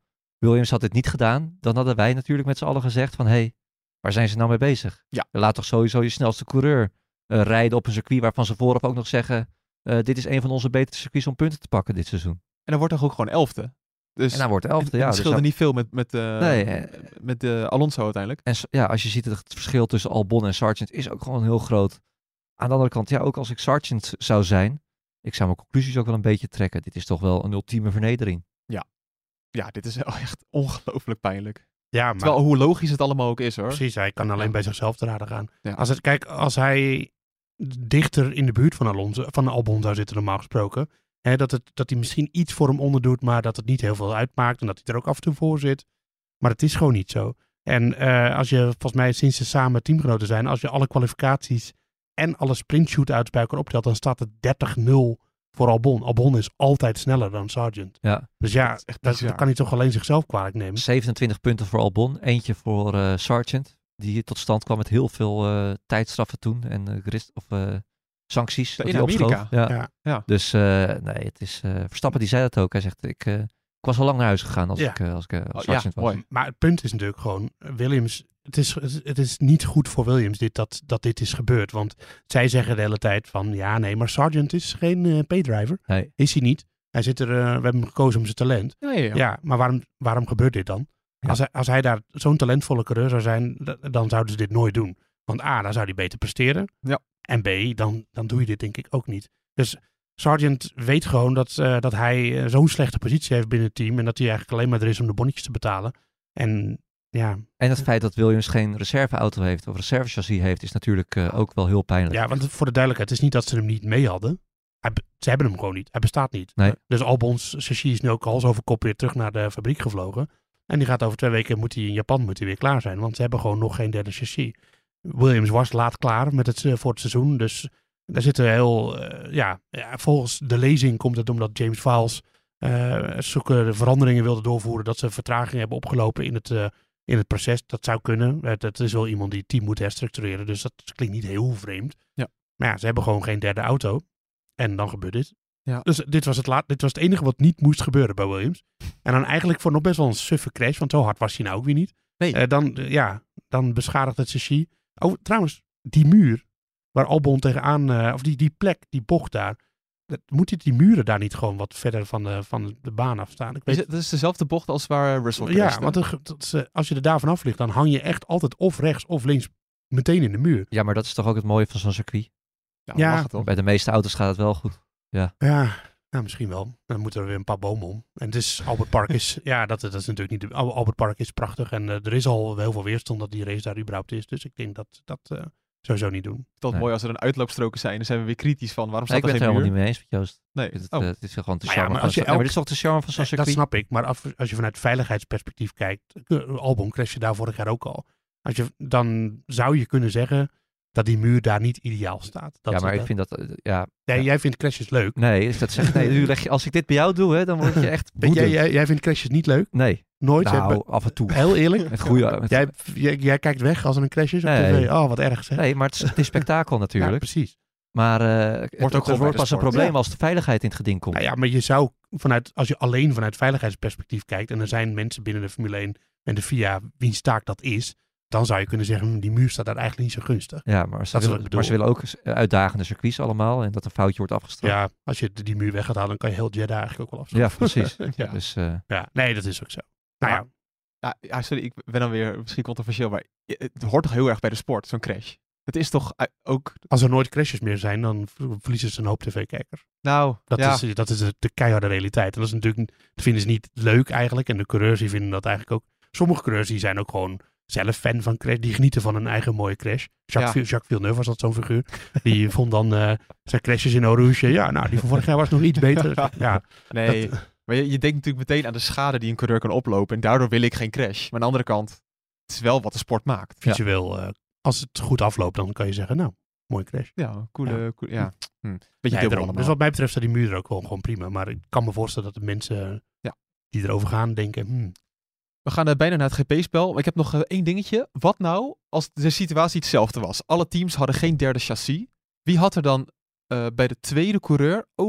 Williams had dit niet gedaan, dan hadden wij natuurlijk met z'n allen gezegd van, hé, hey, waar zijn ze nou mee bezig? Ja. Laat toch sowieso je snelste coureur uh, rijden op een circuit waarvan ze vooraf ook nog zeggen, uh, dit is een van onze betere circuits om punten te pakken dit seizoen. En dan wordt toch ook gewoon elfde. Dus en dan wordt elfde, en, ja. Het dus scheelde ja, niet veel met, met, uh, nee, met uh, Alonso uiteindelijk. En ja, als je ziet het, het verschil tussen Albon en Sargent is ook gewoon heel groot. Aan de andere kant, ja, ook als ik Sargent zou zijn, ik zou mijn conclusies ook wel een beetje trekken. Dit is toch wel een ultieme vernedering. Ja, ja, dit is echt ongelooflijk pijnlijk. Ja, maar Terwijl hoe logisch het allemaal ook is, hoor. precies, hij kan alleen bij zichzelf te raden gaan. Ja. Als het, kijk, als hij dichter in de buurt van Alonso, van Albon zou zitten normaal gesproken, hè, dat, het, dat hij misschien iets voor hem onderdoet, maar dat het niet heel veel uitmaakt en dat hij er ook af en toe voor zit. Maar het is gewoon niet zo. En uh, als je, volgens mij sinds ze samen teamgenoten zijn, als je alle kwalificaties en alle sprint-shootouts bij elkaar optelt, dan staat het dertig nul voor Albon. Albon is altijd sneller dan Sargent. Ja. Dus ja, dat, dat, dat kan hij toch alleen zichzelf kwalijk nemen. zevenentwintig punten voor Albon, eentje voor uh, Sargent, die tot stand kwam met heel veel uh, tijdstraffen toen en uh, gerist, of, uh, sancties. In dat hij Amerika. opschoof. Ja. Ja. Ja. Dus uh, nee, het is uh, Verstappen die zei dat ook. Hij zegt, ik, uh, ik was al lang naar huis gegaan als Ja. ik, uh, als ik uh, als Oh, Sargent ja, was. mooi. Maar het punt is natuurlijk gewoon, Williams, het is, het is niet goed voor Williams dit, dat, dat dit is gebeurd. Want zij zeggen de hele tijd van, ja nee, maar Sargent is geen uh, paydriver. Nee. Is hij niet. Hij zit er, uh, we hebben hem gekozen om zijn talent. Ja, ja, ja. Ja, maar waarom, waarom gebeurt dit dan? Ja. Als, hij, als hij daar zo'n talentvolle coureur zou zijn, d- dan zouden ze dit nooit doen. Want A, dan zou hij beter presteren. Ja. En B, dan, dan doe je dit denk ik ook niet. Dus Sargent weet gewoon dat, uh, dat hij uh, zo'n slechte positie heeft binnen het team. En dat hij eigenlijk alleen maar er is om de bonnetjes te betalen. En ja... En het feit dat Williams geen reserveauto heeft of reservechassis heeft, is natuurlijk uh, ook wel heel pijnlijk. Ja, want voor de duidelijkheid, het is niet dat ze hem niet mee hadden. Hij, ze hebben hem gewoon niet. Hij bestaat niet. Nee. Dus Albons chassis is nu ook hals over kop weer terug naar de fabriek gevlogen. En die gaat over twee weken, moet hij in Japan moet hij weer klaar zijn. Want ze hebben gewoon nog geen derde chassis. Williams was laat klaar met het, uh, voor het seizoen. Dus daar zitten heel, uh, ja, ja, volgens de lezing komt het omdat James Vowles uh, zulke veranderingen wilde doorvoeren. Dat ze vertragingen hebben opgelopen in het, uh, in het proces. Dat zou kunnen. Het, het is wel iemand die het team moet herstructureren. Dus dat klinkt niet heel vreemd. Ja. Maar ja, ze hebben gewoon geen derde auto. En dan gebeurt dit. Ja. Dus dit was, het laat, dit was het enige wat niet moest gebeuren bij Williams. En dan eigenlijk voor nog best wel een suffe crash. Want zo hard was hij nou ook weer niet. Nee. Uh, dan, uh, ja, dan beschadigt het chassis. Oh, trouwens, die muur waar Albon tegenaan, uh, of die, die plek, die bocht daar. Dat, moet je die muren daar niet gewoon wat verder van de, van de baan afstaan? Ik weet, Is het, dat is dezelfde bocht als waar Russell ja, crashte. want er, dat is, uh, als je er daar vanaf ligt, dan hang je echt altijd of rechts of links meteen in de muur. Ja, maar dat is toch ook het mooie van zo'n circuit? Ja, Ja. mag het toch? Bij de meeste auto's gaat het wel goed. Ja, nou, misschien wel. Dan moeten er weer een paar bomen om. En het is, Albert Park is, ja, dat, dat is natuurlijk niet, de, Albert Park is prachtig. En uh, er is al heel veel weerstand dat die race daar überhaupt is. Dus ik denk dat dat uh, sowieso niet doen. Het is Nee. mooi als er een uitloopstroken zijn. Dan zijn we weer kritisch van, waarom Nee, staat ik er ben het geen helemaal muur? niet mee eens met Joost. Nee. Het, Oh. uh, het is gewoon te Maar ja, charme maar van als je zo'n- nee, maar elk- dit is toch de charme van zo'n Eh, Dat circuit? snap ik. Maar af, als je vanuit veiligheidsperspectief kijkt, uh, Albon crashte daar vorig jaar ook al. Als je, dan zou je kunnen zeggen dat die muur daar niet ideaal staat. Dat ja, maar dat- ik vind dat... uh, ja, jij, ja. jij vindt crashes leuk. Nee, is dat zeg, nee nu leg je, als ik dit bij jou doe, hè, dan word je echt Jij, woedend. jij, jij vindt crashes niet leuk? Nee, Nooit? Jij nou, bent- af en toe. heel eerlijk? Met goede... met- Jij, jij, jij kijkt weg als er een crash is op Nee. tv. Oh, wat erg zeg. Nee, maar het is, het is spektakel Ja, natuurlijk. precies. Maar uh, het, ook het gewoon bij wordt de pas een sport. probleem Ja. als de veiligheid in het geding komt. Nou ja, maar je zou vanuit, als je alleen vanuit veiligheidsperspectief kijkt, en er zijn mensen binnen de Formule één en de F I A wiens taak dat is, dan zou je kunnen zeggen, hm, die muur staat daar eigenlijk niet zo gunstig. Ja, maar ze, Dat is willen, wat ik maar ze bedoel. willen ook uitdagende circuits allemaal en dat een foutje wordt afgestraft. Ja, als je die muur weg gaat halen, dan kan je heel Jeddah eigenlijk ook wel Ja, afstaan. precies. Ja. Dus uh, Ja, nee, dat is ook zo. Nou ja, Ja, ja, sorry, ik ben dan weer misschien controversieel, maar het hoort toch heel erg bij de sport, zo'n crash. Het is toch uh, ook... als er nooit crashes meer zijn, dan v- verliezen ze een hoop tv-kijkers. Nou, Dat ja. is, dat is de, de keiharde realiteit. En dat is natuurlijk, dat vinden ze niet leuk eigenlijk. En de coureurs die vinden dat eigenlijk ook. Sommige coureurs die zijn ook gewoon zelf fan van crash. Die genieten van een eigen mooie crash. Jacques, Ja. Vil- Jacques Villeneuve was dat zo'n figuur. Die vond dan uh, zijn crashes in Eau Rouge. Ja, nou, die van vorig jaar was nog iets beter. Ja, Nee, maar je, je denkt natuurlijk meteen aan de schade die een coureur kan oplopen. En daardoor wil ik geen crash. Maar aan de andere kant, het is wel wat de sport maakt. visueel. Uh, als het goed afloopt, dan kan je zeggen, nou, mooie crash. Ja, coole... Ja. coole ja. Hm. Beetje Nee, dubbel daarom. allemaal. Dus wat mij betreft staat die muur er ook wel gewoon prima. Maar ik kan me voorstellen dat de mensen Ja. die erover gaan denken, hmm, We gaan uh, bijna naar het G P-spel. Maar ik heb nog uh, één dingetje. Wat nou als de situatie hetzelfde was? Alle teams hadden geen derde chassis. Wie had er dan uh, bij de tweede coureur ook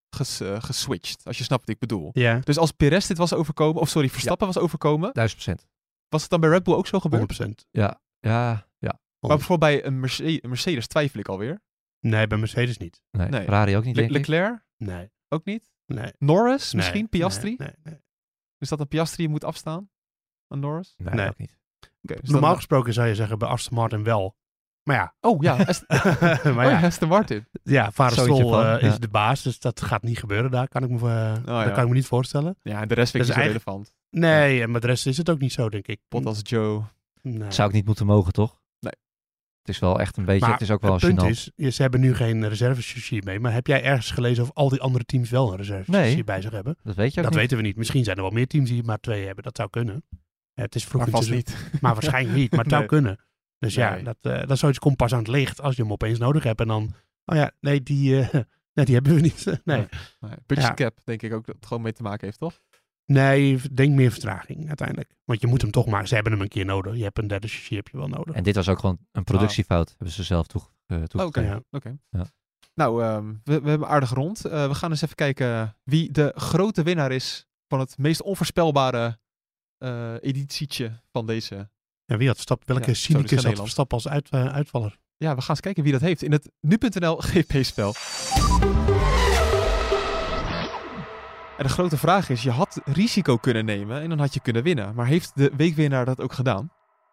ges, uh, geswitcht. Als je snapt wat ik bedoel. Ja, Dus als Perez dit was overkomen, of sorry, Verstappen was overkomen, Duizend procent. was het dan bij Red Bull ook zo gebeurd? honderd procent. Ja, ja, ja. Maar bijvoorbeeld bij een Mercedes, een Mercedes twijfel ik alweer. Nee, bij Mercedes niet. Nee, Nee. Ferrari ook niet, Le- denk ik. Leclerc Nee, ook niet. nee. Norris Nee, misschien, Piastri. Nee, nee, nee. Dus dat een Piastri moet afstaan aan Norris? Nee, Nee. ook niet. Okay, dus Normaal dan- gesproken zou je zeggen bij Aston Martin wel. Maar ja, Oh ja, Ast- maar oh, ja, ja, Aston Martin. ja vader Zootje Stroll van, uh, ja. is de baas, dus dat gaat niet gebeuren daar. Kan ik me, uh, ja. Dat kan ik me niet voorstellen. Ja, en de rest vind ik Dat niet is zo relevant. Nee, en met de rest is het ook niet zo, denk ik. Bottas, Joe. Nee. Zou ik niet moeten mogen, toch? Nee. Het is wel echt een beetje, Maar het is ook wel het punt gênant. is, je- ze hebben nu geen reservechaussee mee. Maar heb jij ergens gelezen of al die andere teams wel een reservechaussee Nee. bij zich hebben? Dat weet je ook Dat niet. weten we niet. Misschien zijn er wel meer teams die maar twee hebben. Dat zou kunnen. Ja, het is vroeg Maar in het vast seizoen. niet. Maar waarschijnlijk niet. Maar het zou Nee. kunnen. Dus ja, Nee. dat, uh, dat zoiets komt pas aan het licht als je hem opeens nodig hebt. En dan, oh ja, nee, die, uh, nee, die hebben we niet. nee. Nee. Nee, budget Ja. cap denk ik ook dat het gewoon mee te maken heeft, toch? nee, denk meer vertraging uiteindelijk. Want je moet hem toch maken. Ze hebben hem een keer nodig. Je hebt een derde chaussee heb je wel nodig. En dit was ook gewoon een productiefout. Hebben ze zelf toe, uh, Oké, toegegeven. Ja. oké. Ja. Nou, ehm, we, we hebben aardig rond. Uh, we gaan eens even kijken wie de grote winnaar is van het meest onvoorspelbare uh, editietje van deze. En wie had Verstappen? Welke Ja, cynicus zo, dus had Nederland. Verstappen als uit, uh, uitvaller? Ja, we gaan eens kijken wie dat heeft in het nu punt n l G P-spel. En de grote vraag is, je had risico kunnen nemen en dan had je kunnen winnen. Maar heeft de weekwinnaar dat ook gedaan?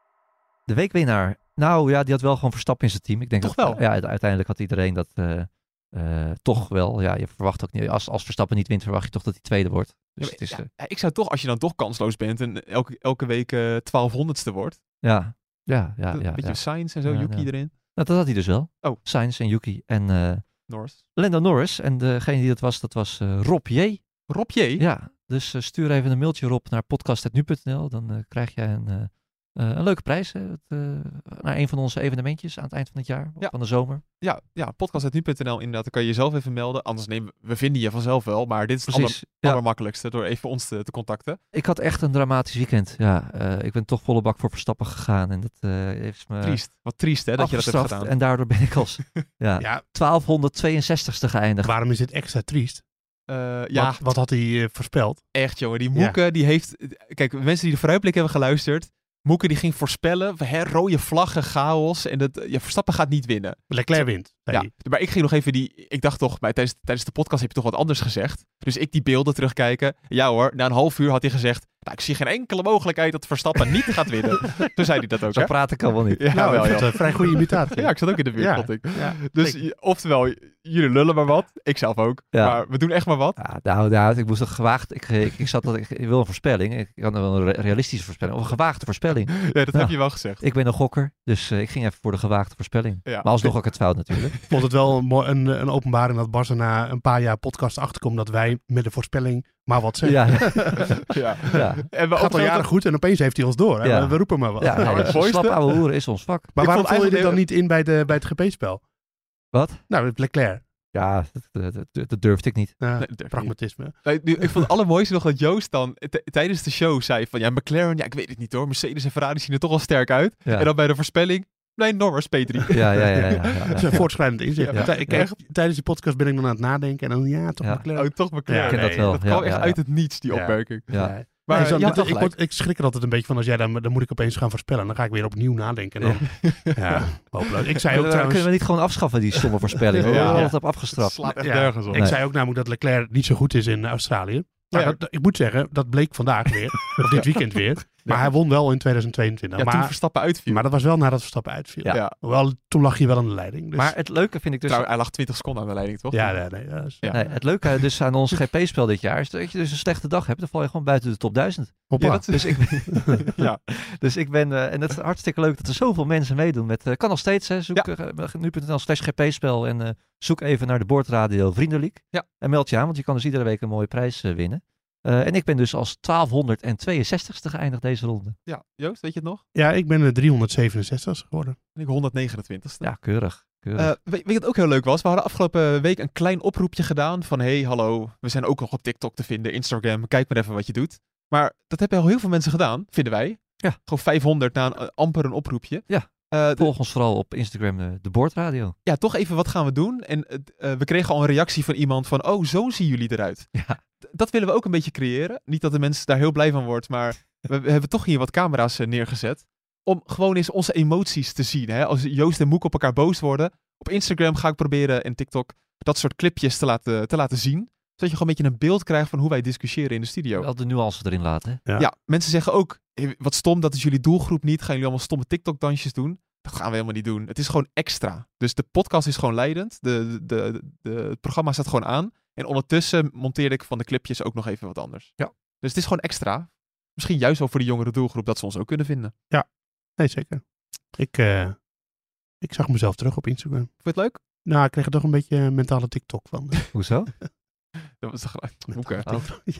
De weekwinnaar. Nou ja, die had wel gewoon Verstappen in zijn team. Ik denk Toch dat, wel? Ja, uiteindelijk had iedereen dat uh, uh, toch wel. Ja, je verwacht ook niet. Als, als Verstappen niet wint, verwacht je toch dat hij tweede wordt. Dus Ja, het is, ja, uh, ik zou toch, als je dan toch kansloos bent en elke, elke week uh, twaalfhonderdste wordt. ja, ja, ja. een ja, beetje ja. Sainz en zo, Ja, Yuki ja. erin. Nou, dat had hij dus wel. Oh. Sainz en Yuki en uh, Norris. Lando Norris. En degene die dat was, dat was uh, Rob J. Rob J. Ja, dus uh, stuur even een mailtje Rob naar podcast punt nu punt n l. Dan uh, krijg jij een, uh, uh, een leuke prijs. Hè, het, uh, naar een van onze evenementjes aan het eind van het jaar. Ja. Van de zomer. Ja, ja podcast punt nu punt n l inderdaad. Dan kan je jezelf even melden. Anders nemen we, we vinden je vanzelf wel. Maar dit is het aller, Precies. Ja. allermakkelijkste door even ons te, te contacten. Ik had echt een dramatisch weekend. Ja, uh, ik ben toch volle bak voor Verstappen gegaan. En dat uh, heeft me Triest. Wat triest hè, dat je dat hebt afgestraft. gedaan. En daardoor ben ik als ja, Ja, twaalfhonderdtweeënzestigste geëindigd. waarom is dit extra triest? Uh, ja, Wat, wat had hij uh, voorspeld? echt jongen. Die Moeke, die heeft... Kijk, mensen die de vooruitblik hebben geluisterd. Moeke die ging voorspellen. Hè, rode vlaggen, chaos. En dat, ja, Verstappen gaat niet winnen. Leclerc wint. zei Ja, hij. maar ik ging nog even die... Ik dacht toch, maar tijdens, tijdens de podcast heb je toch wat anders gezegd. Dus ik die beelden terugkijken. Ja hoor, na een half uur had hij gezegd... Nou, ik zie geen enkele mogelijkheid dat Verstappen niet gaat winnen. Toen zei hij dat ook, Zo hè? praat ik al wel niet. Ja, nou, wel, ik vind ja. het een vrij goede imitatie. Ja, ik zat ook in de buurt, Ja. vond ik. Ja, Dus zeker. je- oftewel, jullie lullen maar wat. Ik zelf ook. Ja. Maar we doen echt maar wat. Ja, nou, nou, ik moest een gewaagd. Ik, ik, ik zat dat ik, ik wil een voorspelling. Ik had wel een re- realistische voorspelling. Of een gewaagde voorspelling. Ja, dat Ja. heb je wel gezegd. Ik ben een gokker, dus uh, ik ging even voor de gewaagde voorspelling. Ja. Maar alsnog ook het fout natuurlijk. Ik vond het wel een, mooi- een, een openbaring dat Bas er na een paar jaar podcast achterkomt dat wij met de voorspelling maar wat zeggen. Ja, Ja. ja. En we Gaat al ook jaren goed en opeens heeft hij ons door. Hè? Ja. We, we roepen maar wat. ja, Nou, nee, het dus mooiste- slap ouwe hoeren is ons vak. Maar Ik waarom vond vul je dit eigenlijk dan niet in bij, de, bij het G P-spel? Wat? Nou, met Leclerc. Ja, dat, dat, dat, dat durfde ik niet. Ja, Nee, dat durf ik pragmatisme. Nee, nu, ik vond het allermooiste nog dat Joost dan t- tijdens de show zei van... Ja, McLaren, ja, ik weet het niet hoor. Mercedes en Ferrari zien er toch wel sterk uit. Ja. En dan bij de voorspelling... Nee, Norris, P drie. Ja, ja, ja. ja, ja, ja. Dat is een voortschrijdend inzicht. Ja. Tij- Kijk, tijdens die podcast ben ik dan aan het nadenken en dan ja, toch Ja. Leclerc. Oh, toch McLaren. Ja, Ik ken dat nee, wel. Dat Ja, kwam ja, echt ja. uit het niets, die Ja. opmerking. Ja. Nee. Maar Nee, zo- je had dit- wel ik, gelijk. word, ik schrik er altijd een beetje van als jij dan, dan moet ik opeens gaan voorspellen. Dan ga ik weer opnieuw nadenken. En dan, ja, hopeloos. Ik zei ook Kunnen trouwens... we niet gewoon afschaffen, die stomme voorspellingen? We Ja. worden Ja. altijd op afgestraft. slaat echt Ja, nergens op. Ik zei ook namelijk dat Leclerc niet zo goed is in Australië. Maar Ja. dat, ik moet zeggen, dat bleek vandaag weer. Of dit weekend weer. Maar hij won wel in tweeduizend tweeëntwintig. Ja, toen maar, Verstappen uitviel. maar dat was wel nadat Verstappen uitviel. Ja. ja. Hoewel, toen lag je wel aan de leiding. Dus, Maar het leuke vind ik dus... Trouw, hij lag twintig seconden aan de leiding, toch? ja, nee, nee. dat is- Ja. Nee, het leuke dus aan ons G P-spel dit jaar is dat je dus een slechte dag hebt. Dan val je gewoon buiten de top duizend. Hoppa. Ja, dat Dus ik, Ja. dus ik ben, uh, en het is hartstikke leuk dat er zoveel mensen meedoen met, uh, kan nog steeds, hè, zoek Ja. uh, nu punt n l slash G P-spel en uh, zoek even naar de Boordradio Vriendelijk. Ja. En meld je aan, want je kan dus iedere week een mooie prijs uh, winnen. Uh, en ik ben dus als twaalfhonderdtweeënzestigste geëindigd deze ronde. Ja, Joost, weet je het nog? Ja, ik ben de driehonderdzevenenzestig geworden. En ik honderdnegenentwintigste. Ja, keurig. keurig. Uh, weet, weet je wat ook heel leuk was? We hadden afgelopen week een klein oproepje gedaan van... Hey, hallo, we zijn ook nog op TikTok te vinden, Instagram. Kijk maar even wat je doet. Maar dat hebben al heel veel mensen gedaan, vinden wij. Ja. Gewoon vijfhonderd na een, uh, amper een oproepje. Ja. Uh, Volg ons vooral op Instagram, uh, de Boordradio. Ja, toch even wat gaan we doen. En uh, we kregen al een reactie van iemand van, oh, zo zien jullie eruit. Ja. D- dat willen we ook een beetje creëren. Niet dat de mensen daar heel blij van wordt, maar we, we hebben toch hier wat camera's uh, neergezet. Om gewoon eens onze emoties te zien. Hè? Als Joost en Moek op elkaar boos worden. Op Instagram ga ik proberen en TikTok dat soort clipjes te laten, te laten zien. Zodat je gewoon een beetje een beeld krijgt van hoe wij discussiëren in de studio. Wel de nuance erin laten. Ja. Ja, mensen zeggen ook, hey, wat stom, dat is jullie doelgroep niet. Gaan jullie allemaal stomme TikTok-dansjes doen? Dat gaan we helemaal niet doen. Het is gewoon extra. Dus de podcast is gewoon leidend. De, de, de, de, het programma staat gewoon aan. En ondertussen monteerde ik van de clipjes ook nog even wat anders. Ja. Dus het is gewoon extra. Misschien juist wel voor de jongere doelgroep dat ze ons ook kunnen vinden. Nee, zeker. Ik, uh, ik zag mezelf terug op Instagram. Vond je het leuk? Nou, ik kreeg er toch een beetje een mentale TikTok van. Hoezo? Dat was toch Moeke. Oh.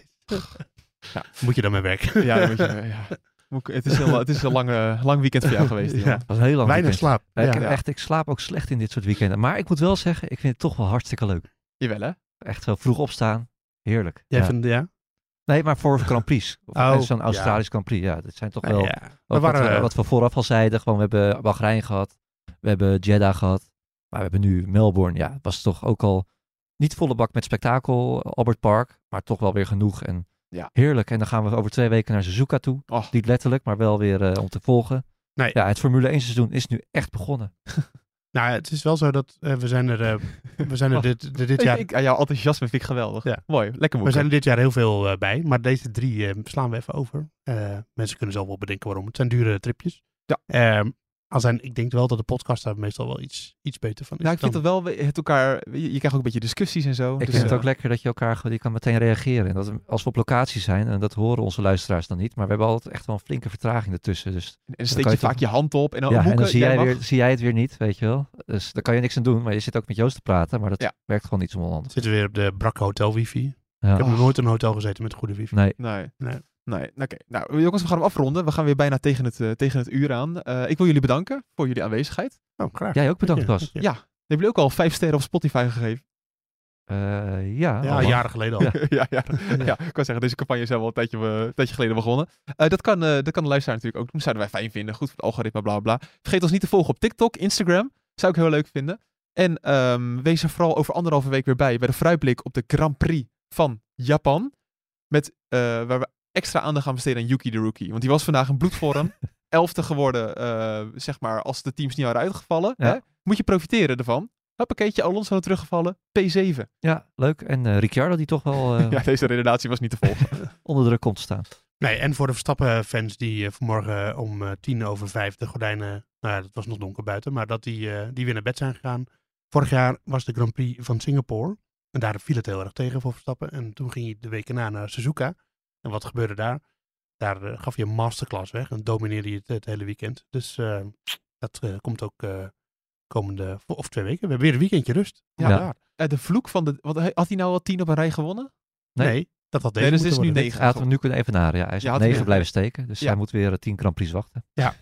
Ja, moet je dan mee werken? Ja, dan moet je, ja. Moeke, het is, heel, het is een lange, lang weekend voor jou geweest. Ja. Dat was een heel lang Weinig weekend. slaap. Ja, ik, Ja. heb echt, ik slaap ook slecht in dit soort weekenden. Maar ik moet wel zeggen, ik vind het toch wel hartstikke leuk. Jawel, hè? Echt zo vroeg opstaan. Heerlijk. Jij Ja. vindt, ja? Nee, maar voor Grand Prix. Of Oh, zo'n Australisch ja. Grand Prix. Ja, dat zijn toch Nou wel... ja. We Ook waren, wat, we, wat we vooraf al zeiden. Gewoon, we hebben Bahrein gehad. We hebben Jeddah gehad. Maar we hebben nu Melbourne. Ja, het was toch ook al niet volle bak met spektakel. Albert Park. Maar toch wel weer genoeg. En Ja. heerlijk. En dan gaan we over twee weken naar Suzuka toe. Oh. Niet letterlijk, maar wel weer uh, om te volgen. Nee. Ja, het Formule één seizoen is nu echt begonnen. Nou, het is wel zo dat uh, we zijn er, uh, we zijn er dit, dit, dit jaar... Ik, ik, jouw enthousiasme vind ik geweldig. Ja. Mooi, lekker We Moeke. zijn er dit jaar heel veel uh, bij, maar deze drie uh, slaan we even over. Uh, mensen kunnen zelf wel bedenken waarom. Het zijn dure tripjes. Ja. Um, al zijn, ik denk wel dat de podcast daar meestal wel iets, iets beter van is. Ja, ik vind dan... het wel, het elkaar, je, je krijgt ook een beetje discussies en zo. Ik Dus, vind het uh, ook lekker dat je elkaar gewoon, je kan meteen reageren. En dat we- als we op locatie zijn, en dat horen onze luisteraars dan niet, maar we hebben altijd echt wel een flinke vertraging ertussen. Dus En dan steek kan je je vaak je hand op en dan, ja, en Moeke, dan zie jij, mag. weer, zie jij het weer niet, weet je wel. Dus daar kan je niks aan doen, maar je zit ook met Joost te praten, maar dat Ja. werkt gewoon niet zo anders. Zitten we weer op de brakke hotel wifi. Ja. Ik heb nog Oh. nooit in een hotel gezeten met goede wifi. Nee, Nee. Nee. Nee, oké. Nou, jongens, we gaan hem afronden. We gaan weer bijna tegen het, uh, tegen het uur aan. Uh, ik wil jullie bedanken voor jullie aanwezigheid. Oh, graag. jij ook bedankt, Ja, Bas. ja. Ja, hebben jullie ook al vijf sterren op Spotify gegeven? Uh, ja, Ja, allemaal. jaren geleden al. Ja. ja, ja, ja, ik kan zeggen, deze campagne is al een tijdje, uh, een tijdje geleden begonnen. Uh, dat, kan, uh, dat kan de luisteraar natuurlijk ook doen. Zouden wij fijn vinden. Goed voor het algoritme, bla bla. Vergeet ons niet te volgen op TikTok, Instagram. Zou ik heel leuk vinden. En um, wees er vooral over anderhalve week weer bij. Bij de vooruitblik op de Grand Prix van Japan. Met, uh, waar we extra aandacht gaan besteden aan Yuki de Rookie. Want die was vandaag een bloedvorm. Elfde geworden, uh, zeg maar, als de teams niet waren uitgevallen. Ja. Hè? Moet je profiteren ervan. Hoppakeetje, Alonso teruggevallen. P zeven. Ja, leuk. En uh, Ricciardo die toch wel uh, Ja, deze redenatie was niet te volgen. onder druk komt te staan. Nee, en voor de Verstappen-fans die uh, vanmorgen om uh, tien over vijf de gordijnen, nou ja, het was nog donker buiten, maar dat die, uh, die weer naar bed zijn gegaan. Vorig jaar was de Grand Prix van Singapore en daar viel het heel erg tegen voor Verstappen. En toen ging hij de weken na naar Suzuka. En wat gebeurde daar? Daar uh, gaf hij een masterclass weg en domineerde hij het, het hele weekend. Dus uh, dat uh, komt ook uh, komende, of twee weken. We hebben weer een weekendje rust. Ja. Ja. Uh, de vloek van de... Wat, had hij nou al tien op een rij gewonnen? Nee. Nee, dat had deze Nee, dus het is moeten nu worden. negen. Hij had hem nu kunnen evenaren. Ja, hij is Ja, op had negen hij- blijven steken. Dus Ja. hij moet weer uh, tien Grand Prix wachten. ja.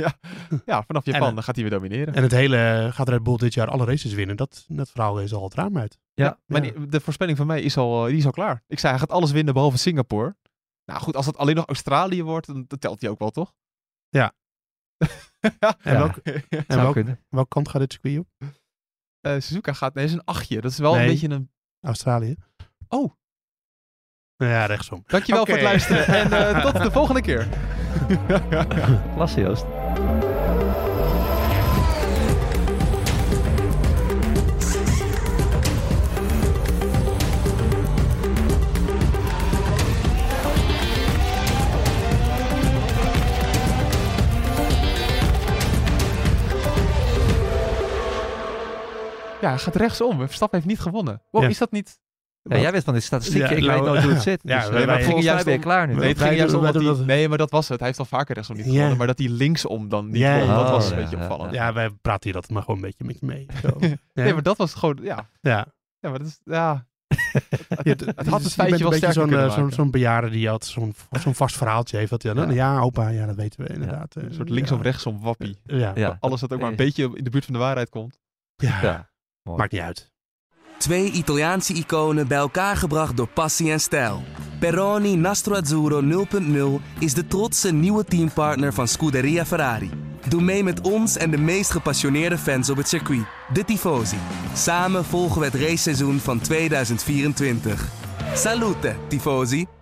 ja, vanaf Japan En, uh, dan gaat hij weer domineren. En het hele, gaat Red Bull dit jaar alle races winnen? Dat, dat verhaal is al het raam uit. Ja, Maar ja. die- de voorspelling van mij is al, die is al klaar. Ik zei, hij gaat alles winnen behalve Singapore. Nou goed, als het alleen nog Australië wordt, dan, dan telt hij ook wel, toch? Ja. ja. En Ja. welk, en zou welk, kunnen. welke kant gaat dit circuit op? Uh, Suzuka gaat, nee, dat is een achtje. Dat is wel Nee. een beetje een... Australië. Oh. Ja, rechtsom. Dankjewel Oké. voor het luisteren en uh, tot de volgende keer. Klasse, Joost. Ja, hij gaat rechtsom. Verstappen heeft niet gewonnen. Wow, Ja. is dat niet... Ja, jij weet van dit statistiekje. Ja, ik nou, weet nooit hoe het zit. ja, dus, wij- uh, maar wij- volgens mij juist ben je om- klaar nu. Nee, het Wij ging juist doen- om wij dat doen hij... dat- Nee, maar dat was het. Hij heeft al vaker rechtsom niet Ja. gewonnen. Maar dat hij linksom dan niet Ja, won, dat ja. was Oh, een ja, beetje ja, opvallend. Ja, wij praten hier dat maar gewoon een beetje met je mee. Zo. Ja. Nee, maar dat was gewoon... Ja, ja. ja maar dat is... Ja... Je, het had het je bent feitje een wel beetje sterker zo'n, kunnen uh, zo'n, maken. zo'n bejaarde die had zo'n, zo'n vast verhaaltje heeft. Dat hij dan, ja. Ja. opa, ja, dat weten we inderdaad. Een Uh, soort linksom, ja. rechtsom wappie. Ja. Ja. Alles dat ook maar een beetje in de buurt van de waarheid komt. Ja. Ja. Mooi. Maakt niet uit. Twee Italiaanse iconen bij elkaar gebracht door passie en stijl. Peroni Nastro Azzurro nul punt nul is de trotse nieuwe teampartner van Scuderia Ferrari. Doe mee met ons en de meest gepassioneerde fans op het circuit, de Tifosi. Samen volgen we het raceseizoen van tweeduizend vierentwintig. Salute, Tifosi!